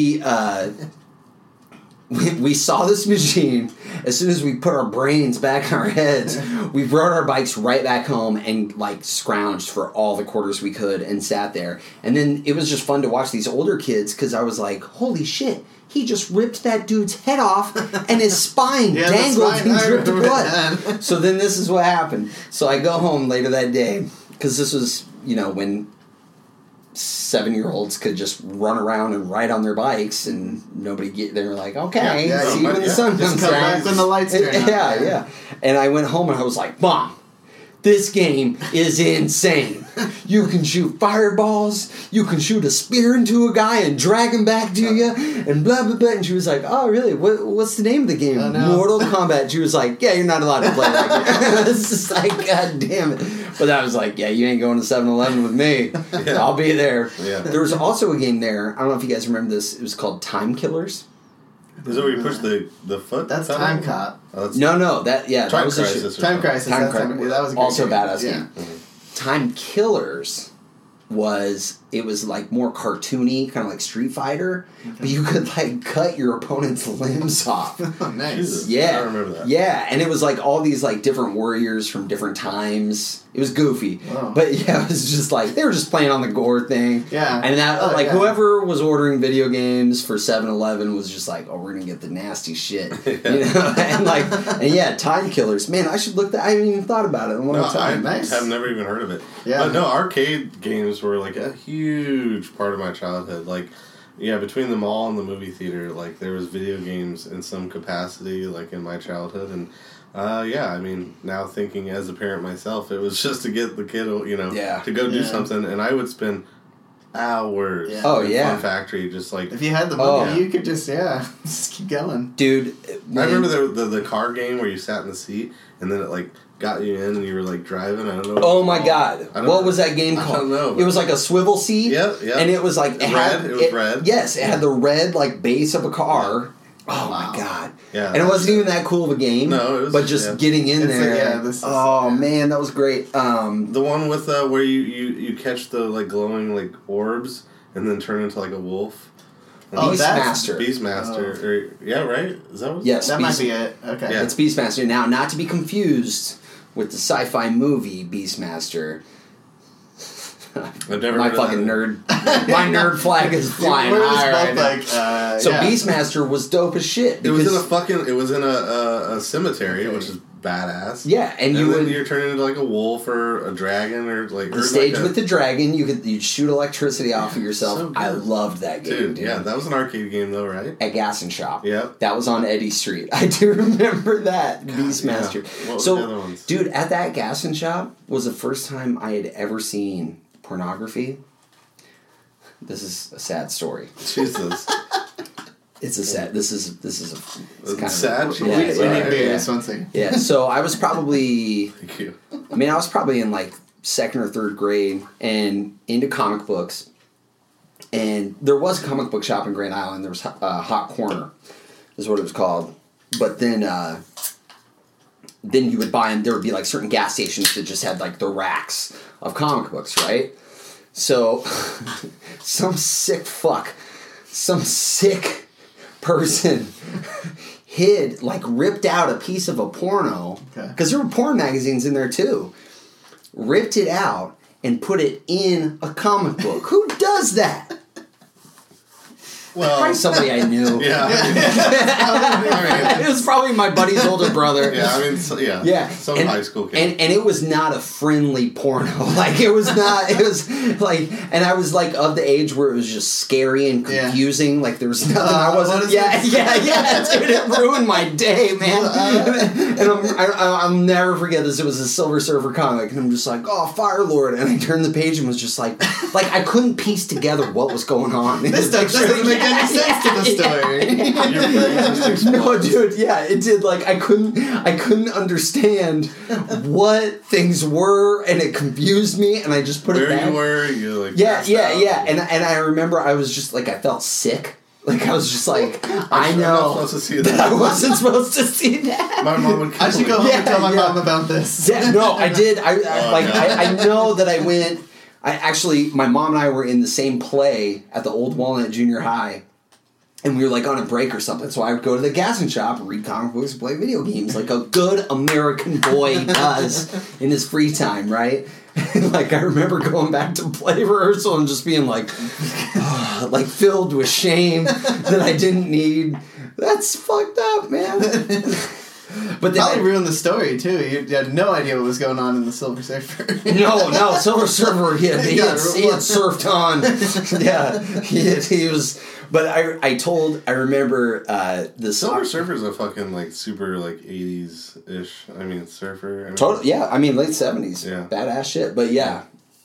saw this machine. As soon as we put our brains back in our heads, we rode our bikes right back home and like scrounged for all the quarters we could and sat there. And then it was just fun to watch these older kids, because I was like, holy shit, he just ripped that dude's head off and his spine dangled and dripped blood. So then this is what happened. So I go home later that day, because this was, you know, when 7-year-olds could just run around and ride on their bikes, and they were like, okay, see when the sun comes
come
down.
back when the lights turn on.
Yeah. And I went home and I was like, Mom, this game is insane. You can shoot fireballs, you can shoot a spear into a guy and drag him back to you, and blah, blah, blah. And she was like, oh, really? What's the name of the game?
Oh, no.
Mortal Kombat. She was like, yeah, you're not allowed to play like it. It's just like, God damn it. But I was like, yeah, you ain't going to 7-Eleven with me.
Yeah.
I'll be there.
Yeah.
There was also a game there. I don't know if you guys remember this. It was called Time Killers.
Is that where you push the foot?
That's
pedal?
Time Cop.
Oh, that's
No, that
Time
was
Crisis.
Time Crisis.
Time
That
Crisis.
was a great
Also
game.
a badass
Yeah.
game. Time Killers was like more cartoony, kind of like Street Fighter, but you could like cut your opponent's limbs off.
Oh, nice.
Jesus.
Yeah,
I remember that.
Yeah, and it was like all these like different warriors from different times. It was goofy,
Wow.
but yeah, it was just like they were just playing on the gore thing.
Yeah,
and that
yeah.
whoever was ordering video games for 7-Eleven was just like, oh, we're gonna get the nasty shit, you know, and yeah, Time Killers. Man, I should look that. I haven't even thought about it in a long time.
Nice.
I've never even heard of it.
Yeah.
No, arcade games were like a huge part of my childhood. Like, Yeah, between the mall and the movie theater, like, there was video games in some capacity, like, in my childhood, and, yeah, I mean, now thinking as a parent myself, it was just to get the kid, to go do something, and I would spend hours in Fun Factory, just, like...
If you had the money, you could just keep going.
Dude,
I remember the car game where you sat in the seat, and then it, like, got you in and you were like driving. I don't know.
Oh my god! What was that game called?
I don't know.
It was like a swivel seat.
Yeah.
And it was like
it was red.
Yes, it had the red like base of a car. Oh my god!
Yeah,
and it wasn't even that cool of a game.
No, it was.
But just getting in there. Man, that was great.
The one with where you catch the like glowing like orbs and then turn into like a wolf.
Beastmaster.
Beastmaster. Yeah, right? Is that what?
Yes,
that might be it. Okay.
Yeah. It's Beastmaster. Now, not to be confused with the sci-fi movie Beastmaster.
I've never
my fucking nerd. My nerd flag is flying high right now. So Beastmaster was dope as shit.
It was in a cemetery, which is badass.
Yeah, and
you're turning into like a wolf or a dragon or like
the stage with the dragon. You'd shoot electricity off of yourself. So I loved that game, dude.
Yeah, that was an arcade game though, right?
At Gas and Shop.
Yeah,
that was on Eddy Street. I do remember that Beastmaster.
Yeah. What was the other ones?
Dude, at that Gas and Shop was the first time I had ever seen pornography. This is a sad story.
Jesus.
It's a sad. This is kind of
sad.
We need beers. One thing.
Yeah. So I was probably.
Thank you.
I mean, I was probably in like 2nd or 3rd grade and into comic books, and there was a comic book shop in Grand Island. There was Hot Corner, is what it was called. But then you would buy them. There would be like certain gas stations that just had like the racks of comic books, right? So some sick person ripped out a piece of a porno, because there were porn magazines in there too, ripped it out and put it in a comic book. Who does that?
Well,
probably somebody I knew.
Yeah.
It was probably my buddy's older brother.
Yeah, I mean, some high school kid.
And it was not a friendly porno. Like, it was not, it was like, and I was like of the age where it was just scary and confusing. Like, there was nothing I wasn't, dude, it ruined my day, man. And I'll never forget this. It was a Silver Surfer comic, and I'm just like, oh, Fire Lord. And I turned the page and was just like I couldn't piece together what was going on.
This doesn't make any sense to the
story.
No, dude, it did. Like, I couldn't understand what things were, and it confused me, and I just put it back.
Where you were,
yeah. And I remember I was just like, I felt sick. Like, I was just like, I know.
I'm not supposed to see that.
I wasn't supposed to see that.
My mom would
I should go home and tell my mom about this.
Yeah, no, I did. I know that I went. My mom and I were in the same play at the Old Walnut Junior High, and we were like on a break or something. So I would go to the gas and shop and read comic books and play video games like a good American boy does in his free time, right? Like, I remember going back to play rehearsal and just being like, like filled with shame that I didn't need. That's fucked up, man.
But then probably ruined the story too. You had no idea what was going on in the Silver Surfer.
No, Silver Surfer. He had surfed on. Yeah, he was. But I remember the
Silver Surfer's a fucking like super like 80s ish. I mean, surfer.
Totally. Yeah, I mean late 70s. Yeah, badass shit. But yeah,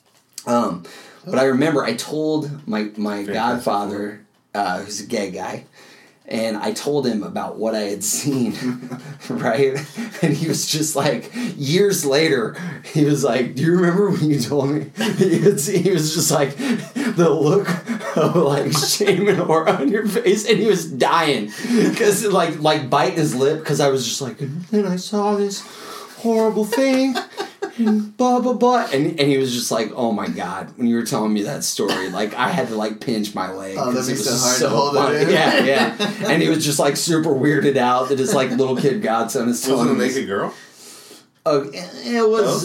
but I remember I told my godfather, who's a gay guy. And I told him about what I had seen, right? And he was just like, years later, he was like, do you remember when you told me? He was just like, the look of like shame and horror on your face. And he was dying because like biting his lip, because I was just like, and then I saw this horrible thing. And blah blah blah, and he was just like, "Oh my god!" When you were telling me that story, like I had to like pinch my leg.
Oh, that'd be so hard to hold it in.
Yeah. And he was just like super weirded out that his like little kid godson is telling him.
Was it a naked girl?
Oh, it was.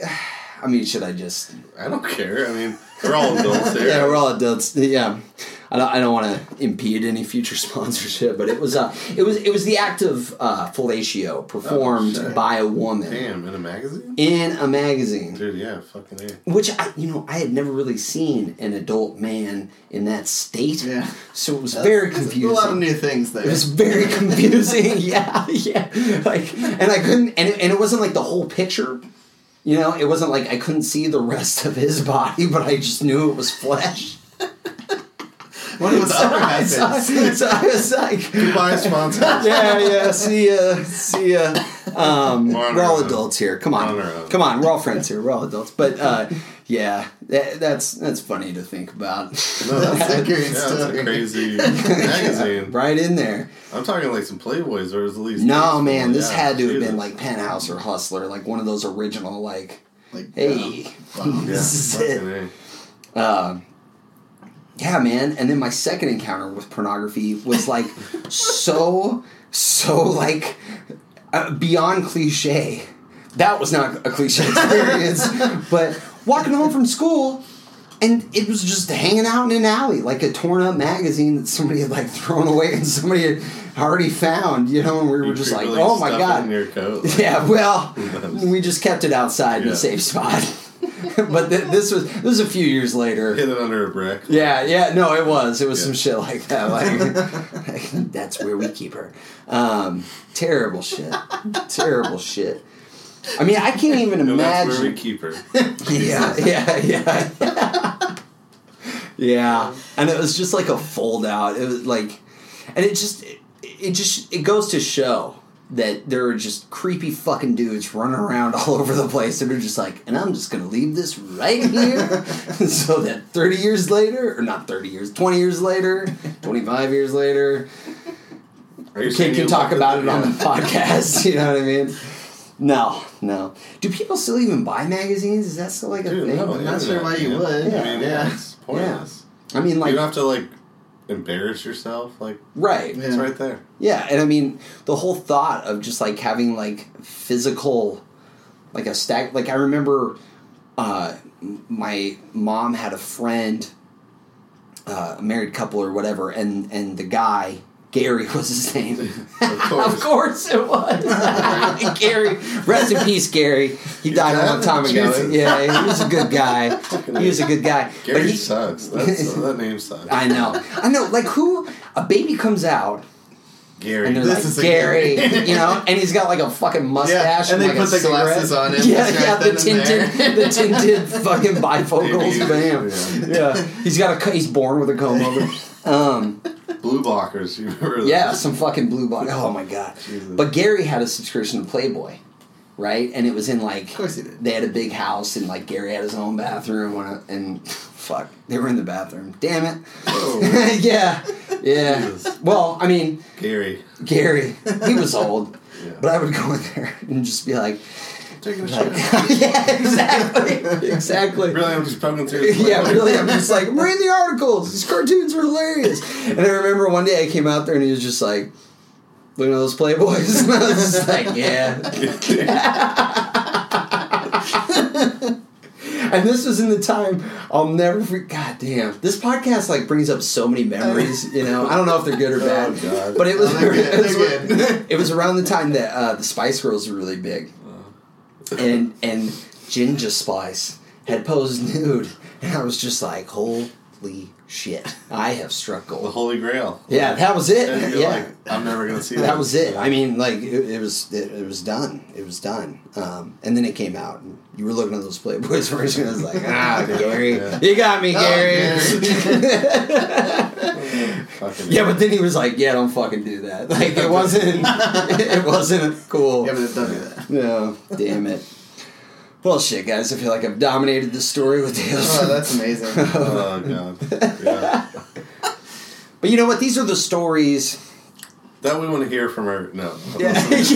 I mean, should I just?
I don't care. I mean, we're all adults here.
Yeah, we're all adults. Yeah. I don't want to impede any future sponsorship, but it was the act of fellatio performed by a woman.
Damn, in a magazine?
In a magazine.
Dude, yeah, fucking A.
Which I had never really seen an adult man in that state.
Yeah.
So it was very confusing.
A lot of new things there.
It was very confusing. yeah. Like, and I couldn't, and it wasn't like the whole picture. You know, it wasn't like I couldn't see the rest of his body, but I just knew it was flesh.
What was the other methods?
So I was like,
Goodbye, sponsors.
yeah, see ya. We're all adults here. Come on, we're all friends here. We're all adults. But yeah, that's funny to think about.
No, that's a crazy magazine.
Right in there.
I'm talking like some Playboys, or at least.
No, man, this had to have been like Penthouse or Hustler, like one of those original, like hey, this is it. Yeah, man. And then my second encounter with pornography was like so like beyond cliche. That was not a cliche experience, but walking home from school, and it was just hanging out in an alley, like a torn up magazine that somebody had like thrown away and somebody had already found, you know, and we were just like, oh my God.
In your coat.
Yeah, well, we just kept it outside in a safe spot. But this was a few years later.
Hid it under a brick.
Yeah, no, it was some shit like that. Like that's where we keep her. Terrible shit. I mean, I can't even imagine.
That's where we keep her.
Yeah. And it was just like a fold out. It was like, and it goes to show that there are just creepy fucking dudes running around all over the place that are just like, and I'm just going to leave this right here so that 30 years later, or not 30 years, 20 years later, 25 years later, kid can talk about it on the podcast, you know what I mean? No. Do people still even buy magazines? Is that still like a thing?
No,
I'm not sure why you would.
I mean, it's pointless.
I mean, like,
you don't have to like embarrass yourself, like
right.
It's right there.
Yeah, and I mean the whole thought of just like having like physical, like a stack. Like I remember, my mom had a friend, a married couple or whatever, and the guy. Gary was his name. Of course it was. Gary. Rest in peace, Gary. He died a long time ago.
Jesus.
Yeah, he was a good guy.
Gary sucks. That name sucks.
I know. Like who? A baby comes out.
Gary.
And they're like, Gary, you know, and he's got like a fucking mustache.
Yeah, and they
like
put the glasses on him.
Yeah, the tinted fucking bifocals. Bam. Yeah, he's born with a comb over.
Blue blockers, you remember those?
Yeah, some fucking blue blockers. Oh my God.
Jesus.
But Gary had a subscription to Playboy, right? And it was in like,
of course he did.
They had a big house, and like Gary had his own bathroom, and fuck, they were in the bathroom. Damn it.
Oh.
Yeah.
Jesus.
Well, I mean,
Gary,
he was old, but I would go in there and just be like,
taking a
shit. Yeah, exactly.
Really, I'm just poking through.
Yeah, really, I'm just like, I'm reading the articles. These cartoons are hilarious. And I remember one day I came out there and he was just like, looking at those Playboys. And I was just like, yeah. And this was in the time I'll never forget. God damn, this podcast like brings up so many memories. You know, I don't know if they're good or bad, but it was. It was around the time that the Spice Girls were really big. And Ginger Spice had posed nude, and I was just like, holy shit, I have struck gold.
The Holy Grail.
Yeah, that was it.
And you're like, I'm never gonna see that.
That was it. I mean, like it was done. It was done. And then it came out, and you were looking at those Playboys version. I was like, Gary, you got me, Gary. Yeah, but then he was like, yeah, don't fucking do that. Like it wasn't cool.
Yeah, but don't do that.
No, damn it. Well, shit, guys, I feel like I've dominated this story with tales.
Oh, that's amazing.
Oh, God. Yeah.
But you know what? These are the stories
that we want to hear from our... No.
Yeah.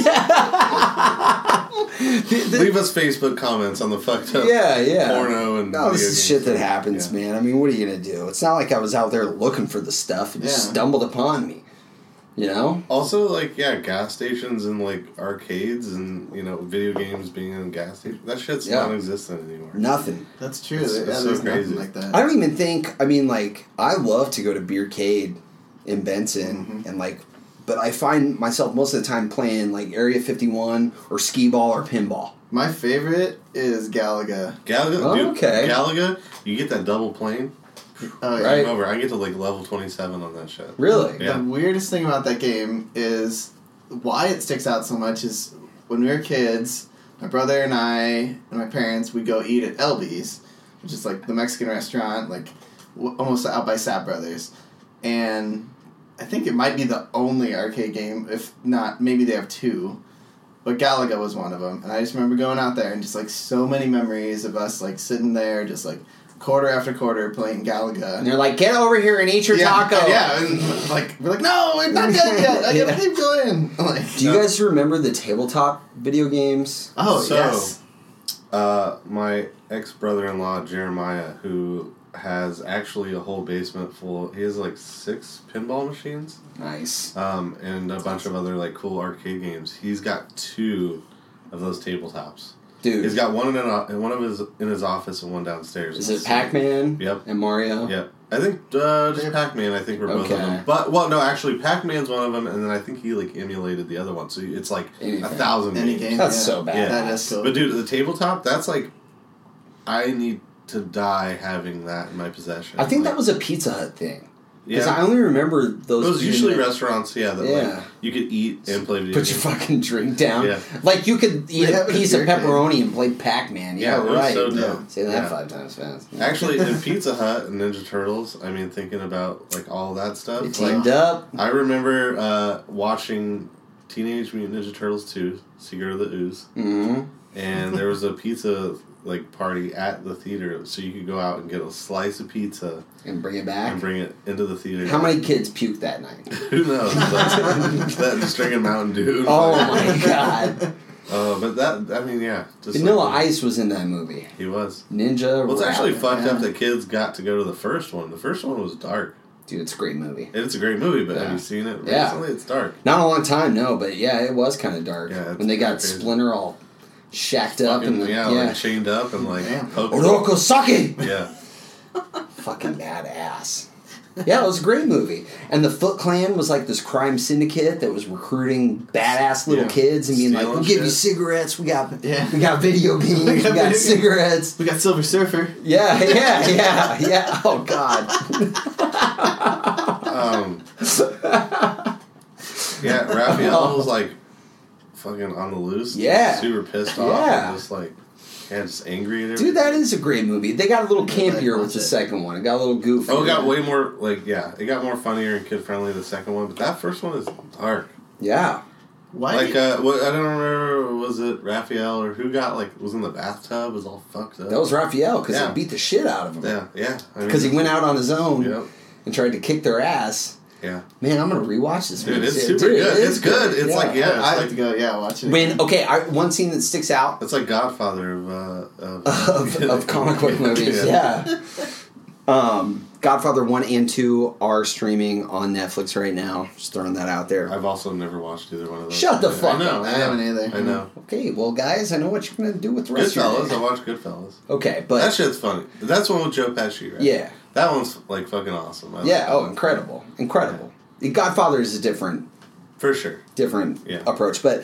Leave us Facebook comments on the fucked up porno and...
No, this is shit that happens, man. I mean, what are you going to do? It's not like I was out there looking for the stuff. It just stumbled upon me. You know?
Also, like, yeah, gas stations and, like, arcades and, you know, video games being in gas stations. That shit's non-existent anymore.
Nothing.
That's true.
It's so crazy.
Nothing like that.
I don't even think, I mean, like, I love to go to Beercade in Benson and, like, but I find myself most of the time playing, like, Area 51 or skee-ball or pinball.
My favorite is Galaga.
Galaga? Dude,
Okay.
Galaga, you get that double plane.
Oh, yeah.
Right.
Over. I get to, like, level 27 on that shit.
Really?
Yeah.
The weirdest thing about that game is why it sticks out so much is when we were kids, my brother and I and my parents would go eat at Elby's, which is like the Mexican restaurant, like almost out by Sap Brothers. And I think it might be the only arcade game, if not, maybe they have two. But Galaga was one of them. And I just remember going out there and just like so many memories of us like sitting there just like quarter after quarter playing Galaga.
And they're like, get over here and eat your taco.
Yeah, and like we're like, no, we're not done yet. I gotta keep going. Like,
Do you guys remember the tabletop video games?
oh
So,
yes.
My ex-brother-in-law, Jeremiah, who has actually a whole basement full, he has like 6 pinball machines.
Nice.
And a bunch of other like cool arcade games. He's got 2 of those tabletops.
Dude.
He's got one in his office and one downstairs.
Is it Pac-Man?
Yep.
And Mario?
Yep. I think just Pac-Man. I think were both of them. But no, actually, Pac-Man's one of them, and then I think he like emulated the other one. So it's like
Anything.
1,000
Any
games.
game.
That's so bad.
Yeah.
That is cool.
But dude, the tabletop, that's like, I need to die having that in my possession.
I think
like,
that was a Pizza Hut thing. Because
yeah.
I only remember those.
It was
being
usually
like,
restaurants, that like you could eat and play video
Put
games.
your fucking drink down.
Yeah.
Like you could eat
They
a
have it
piece of
at Beer
pepperoni and play Pac-Man. Yeah,
Yeah, it was
right.
so dope.
Say that
Yeah.
5 times fast.
Actually, in Pizza Hut and Ninja Turtles, I mean, thinking about like all that stuff.
They
like,
teamed up.
I remember watching Teenage Mutant Ninja Turtles 2, Secret of the Ooze,
Mm-hmm.
and there was a pizza like party at the theater, so you could go out and get a slice of pizza
And bring it back.
and bring it into the theater.
How many kids puked that night?
Who knows? That just drinking Mountain Dew.
Oh my god.
But that, I mean, yeah. Just
Vanilla
like,
Ice was in that movie.
He was.
Ninja.
Well, it's
Rap.
actually fucked
yeah.
up that kids got to go to the first one. The first one was dark.
Dude, it's a great movie.
It's a great movie, but have
Yeah.
you seen it
Yeah.
recently? It's dark.
Not a long time, no, but yeah, it was kind of dark.
Yeah, it's
when they got
crazy.
Splinter all shacked up
Fucking,
and
like chained up and like
Damn.
poked.
Orokosaki!
Yeah.
Fucking badass. Yeah, it was a great movie. And the Foot Clan was like this crime syndicate that was recruiting badass little
Yeah.
kids and being like,
Stealing
we'll give you
shit.
cigarettes, we got
Yeah.
video games, we
got
got
video
cigarettes.
We got Silver Surfer.
Yeah. Oh god.
Yeah, Raphael was like fucking on the loose.
Yeah.
Super pissed off.
Yeah.
And just like, just angry at everything.
Dude, that is a great movie. They got a little campier with the
watch it.
second one. It got a little goofy.
Oh, it got way more, like, yeah. It got more funnier and kid friendly the second one, but that first one is dark.
Yeah.
Why?
Like, what, I don't remember, was it Raphael or who got, like, was in the bathtub, was all fucked up?
That was Raphael because
Yeah.
they beat the shit out of him.
Yeah.
Because he went out on his own
Yep.
and tried to kick their ass.
Yeah.
Man, I'm gonna rewatch this
Dude,
movie.
it's super good. It's good. It's like, yeah, it's
I have
like,
to go. Watch it.
When one scene that sticks out
it's like Godfather
of comic book movies. Yeah. Godfather 1 and 2 are streaming on Netflix right now. Just throwing that out there.
I've also never watched either one of those.
Shut the fuck
I know,
up.
I haven't either.
I know.
Okay, well, guys, I know what you're gonna do with the rest of your
Goodfellas.
day.
I watched Goodfellas.
Okay, but
That shit's funny. That's one with Joe Pesci, right?
yeah,
That one's like fucking awesome. I like
yeah.
that
Oh,
one.
incredible. Godfather is a different
For sure. Yeah.
approach, but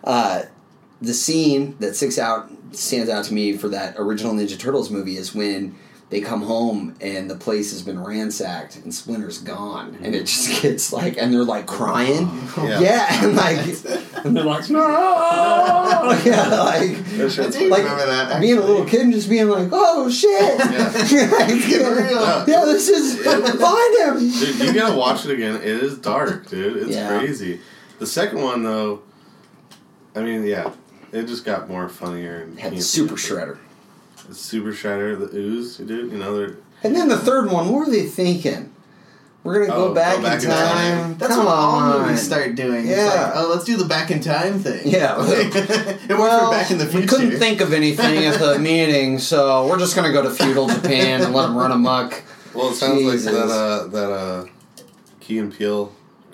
the scene that stands out to me for that original Ninja Turtles movie is when they come home and the place has been ransacked and Splinter's gone, and it just gets like, and they're like crying,
Yeah.
and like, and they're like, no, yeah, like.
That shit's
I do
Like
remember that.
being a
actually.
little kid and just being like, "Oh shit!
Yeah.
It's getting
real.
Yeah, this is find him."
Dude, you gotta watch it again. It is dark, dude. It's
Yeah.
crazy. The second one, though, I mean, yeah, it just got more funnier and
Had
campier.
Super Shredder,
The Super Shredder, the Ooze, dude. You know, they're
and then the third one. What were they thinking? We're gonna go back,
back
in
in
time.
time.
That's
Come
what all
on.
movies start doing.
Yeah.
It's like, oh, let's do the back in time thing.
Yeah.
Like, it worked
Well,
for back in the future.
we couldn't think of anything at the meeting, so we're just gonna go to feudal Japan and let them run amok.
well. It sounds
Jesus.
like that Key and Peele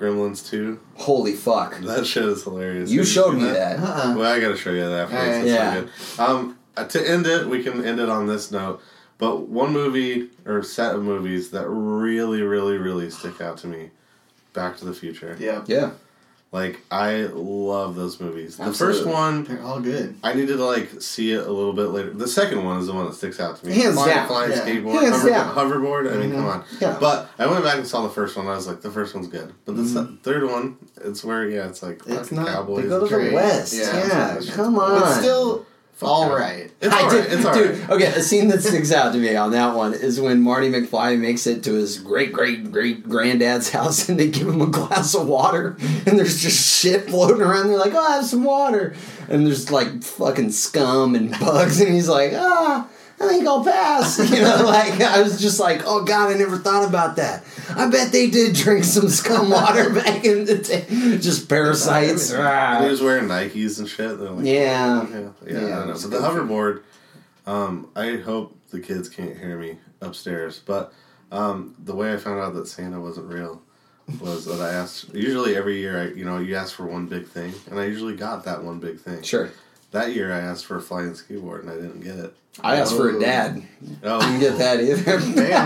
Gremlins 2.
Holy fuck.
That shit is hilarious.
You
Have
showed
seen
me that.
Well, I gotta show you that first.
Alright.
That's so good. To end it, we can end it on this note. But one movie, or set of movies, that really, really, really stick out to me. Back to the Future.
Yeah.
Yeah.
Like, I love those movies.
Absolutely.
The first one,
They're all good.
I needed to, like, see it a little bit later. The second one is the one that sticks out to me.
Hands down.
Flying
Yeah.
skateboard,
Hands down.
hoverboard. I mean, come on.
Yeah.
But I went back and saw the first one. I was like, the first one's good. But the third one, it's where, it's like
It's
fucking
not-
cowboys.
They go to the
Great.
West.
Yeah.
Yeah. Come on.
It's still all right.
It's alright. It's alright.
Dude, okay, a scene that sticks out to me on that one is when Marty McFly makes it to his great-great-great-granddad's house and they give him a glass of water and there's just shit floating around. They're like, oh, have some water. And there's like fucking scum and bugs and he's like, I think I'll pass. Like, I was just like, oh god, I never thought about that. I bet they did drink some scum water back in the day. Just parasites.
And he was wearing Nikes and shit. They're like,
Yeah.
I don't know.
it's
But the
good.
hoverboard, I hope the kids can't hear me upstairs. But the way I found out that Santa wasn't real was that I asked. Usually every year, you ask for one big thing, and I usually got that one big thing.
Sure.
That year, I asked for a flying skateboard, and I didn't get it.
I asked for a dad.
Oh,
Didn't get that either.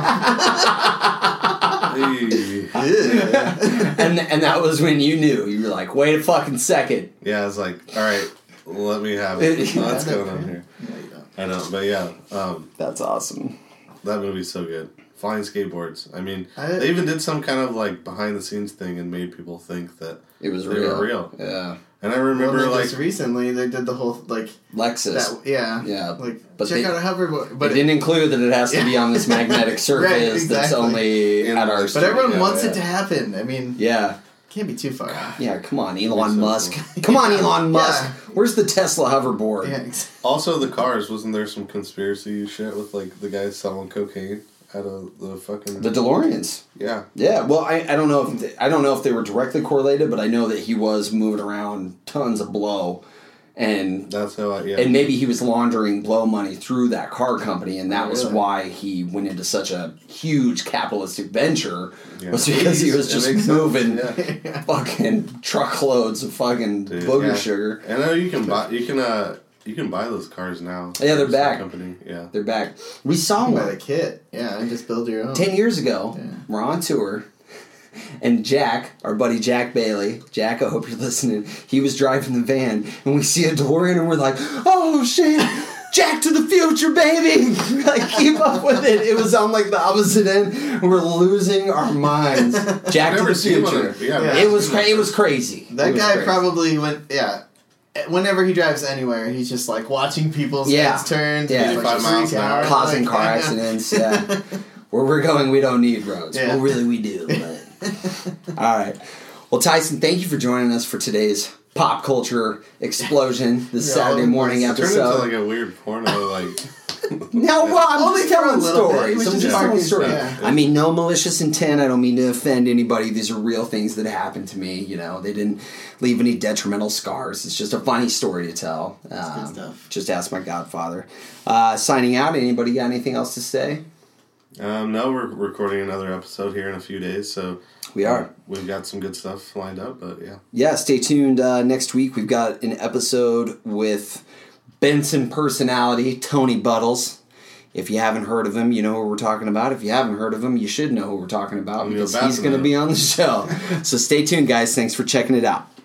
and that was when you knew. You were like, wait a fucking second.
Yeah, I was like, all right, let me have it. What's going on here? I know, but yeah,
That's awesome.
that movie's so good. Flying skateboards. I mean,
I-
they even did some kind of like behind the scenes thing and made people think that
It was
they
real.
were real.
Yeah.
And I remember
Well,
like
just recently they did the whole like
Lexus.
that. Yeah.
Yeah,
Like
but
check
they-
out a hoverboard.
But
But
it didn't include that it has to be on this magnetic surface
Right,
that's
exactly.
only
In
at our
the-
But everyone
Yeah,
wants
yeah.
it to happen. I mean,
Yeah.
can't be too far off.
Yeah, come on,
Makes
Elon
sense.
Musk. Come on, Elon Musk.
Yeah.
Where's the Tesla hoverboard?
Yeah.
also the cars. Wasn't there some conspiracy shit with like the guys selling cocaine out of the fucking
The DeLoreans.
yeah.
Yeah, well, I don't know if they were directly correlated, but I know that he was moving around tons of blow, and
That's how I
and maybe he was laundering blow money through that car company, and that was
Really?
why he went into such a huge capitalistic venture.
Yeah.
Was because he was
It
just
makes sense,
moving
yeah.
fucking truckloads of fucking
Dude,
booger
yeah.
sugar.
I know you can buy those cars now.
Yeah, they're
There's some
back.
Company, yeah.
They're back. We saw
Buy
one
the kit. Yeah, and just build your own.
10 years ago.
Yeah.
We're on tour. And Jack, our buddy Jack Bailey, Jack, I hope you're listening, he was driving the van, and we see a DeLorean, and we're like, oh shit, Jack to the future, baby! Like, keep up with it. It was on like the opposite end, and we're losing our minds. Jack to
Never
the
seen one
future.
of them. Yeah,
Yeah.
It was crazy.
That
It was
guy
crazy.
probably went. Yeah. Whenever he drives anywhere, he's just like watching people's
Yeah.
heads turn.
Yeah.
55 miles an hour.
Causing
Like,
car
yeah.
accidents, yeah. Where we're going, we don't need roads.
Yeah.
Well, really, we do. But. All right. Well, Tyson, thank you for joining us for today's pop culture explosion, this
Yeah,
Saturday morning
It turned into
episode.
like a weird porno, like.
No, well, I'm
Only
just
for a
telling
little bit.
stories.
We
I'm
just
just telling
talking-
stories.
yeah.
I mean, no malicious intent. I don't mean to offend anybody. These are real things that happened to me. You know, they didn't leave any detrimental scars. It's just a funny story to tell.
good stuff.
Just ask my godfather. Signing out. Anybody got anything else to say?
No, we're recording another episode here in a few days, so
We are.
We've got some good stuff lined up, but yeah.
Yeah, stay tuned. Next week, we've got an episode with Benson personality, Tony Buttles. If you haven't heard of him, you know who we're talking about. If you haven't heard of him, you should know who we're talking about
You're
because
about
he's
to
going to
know.
be on the show. So stay tuned, guys. Thanks for checking it out.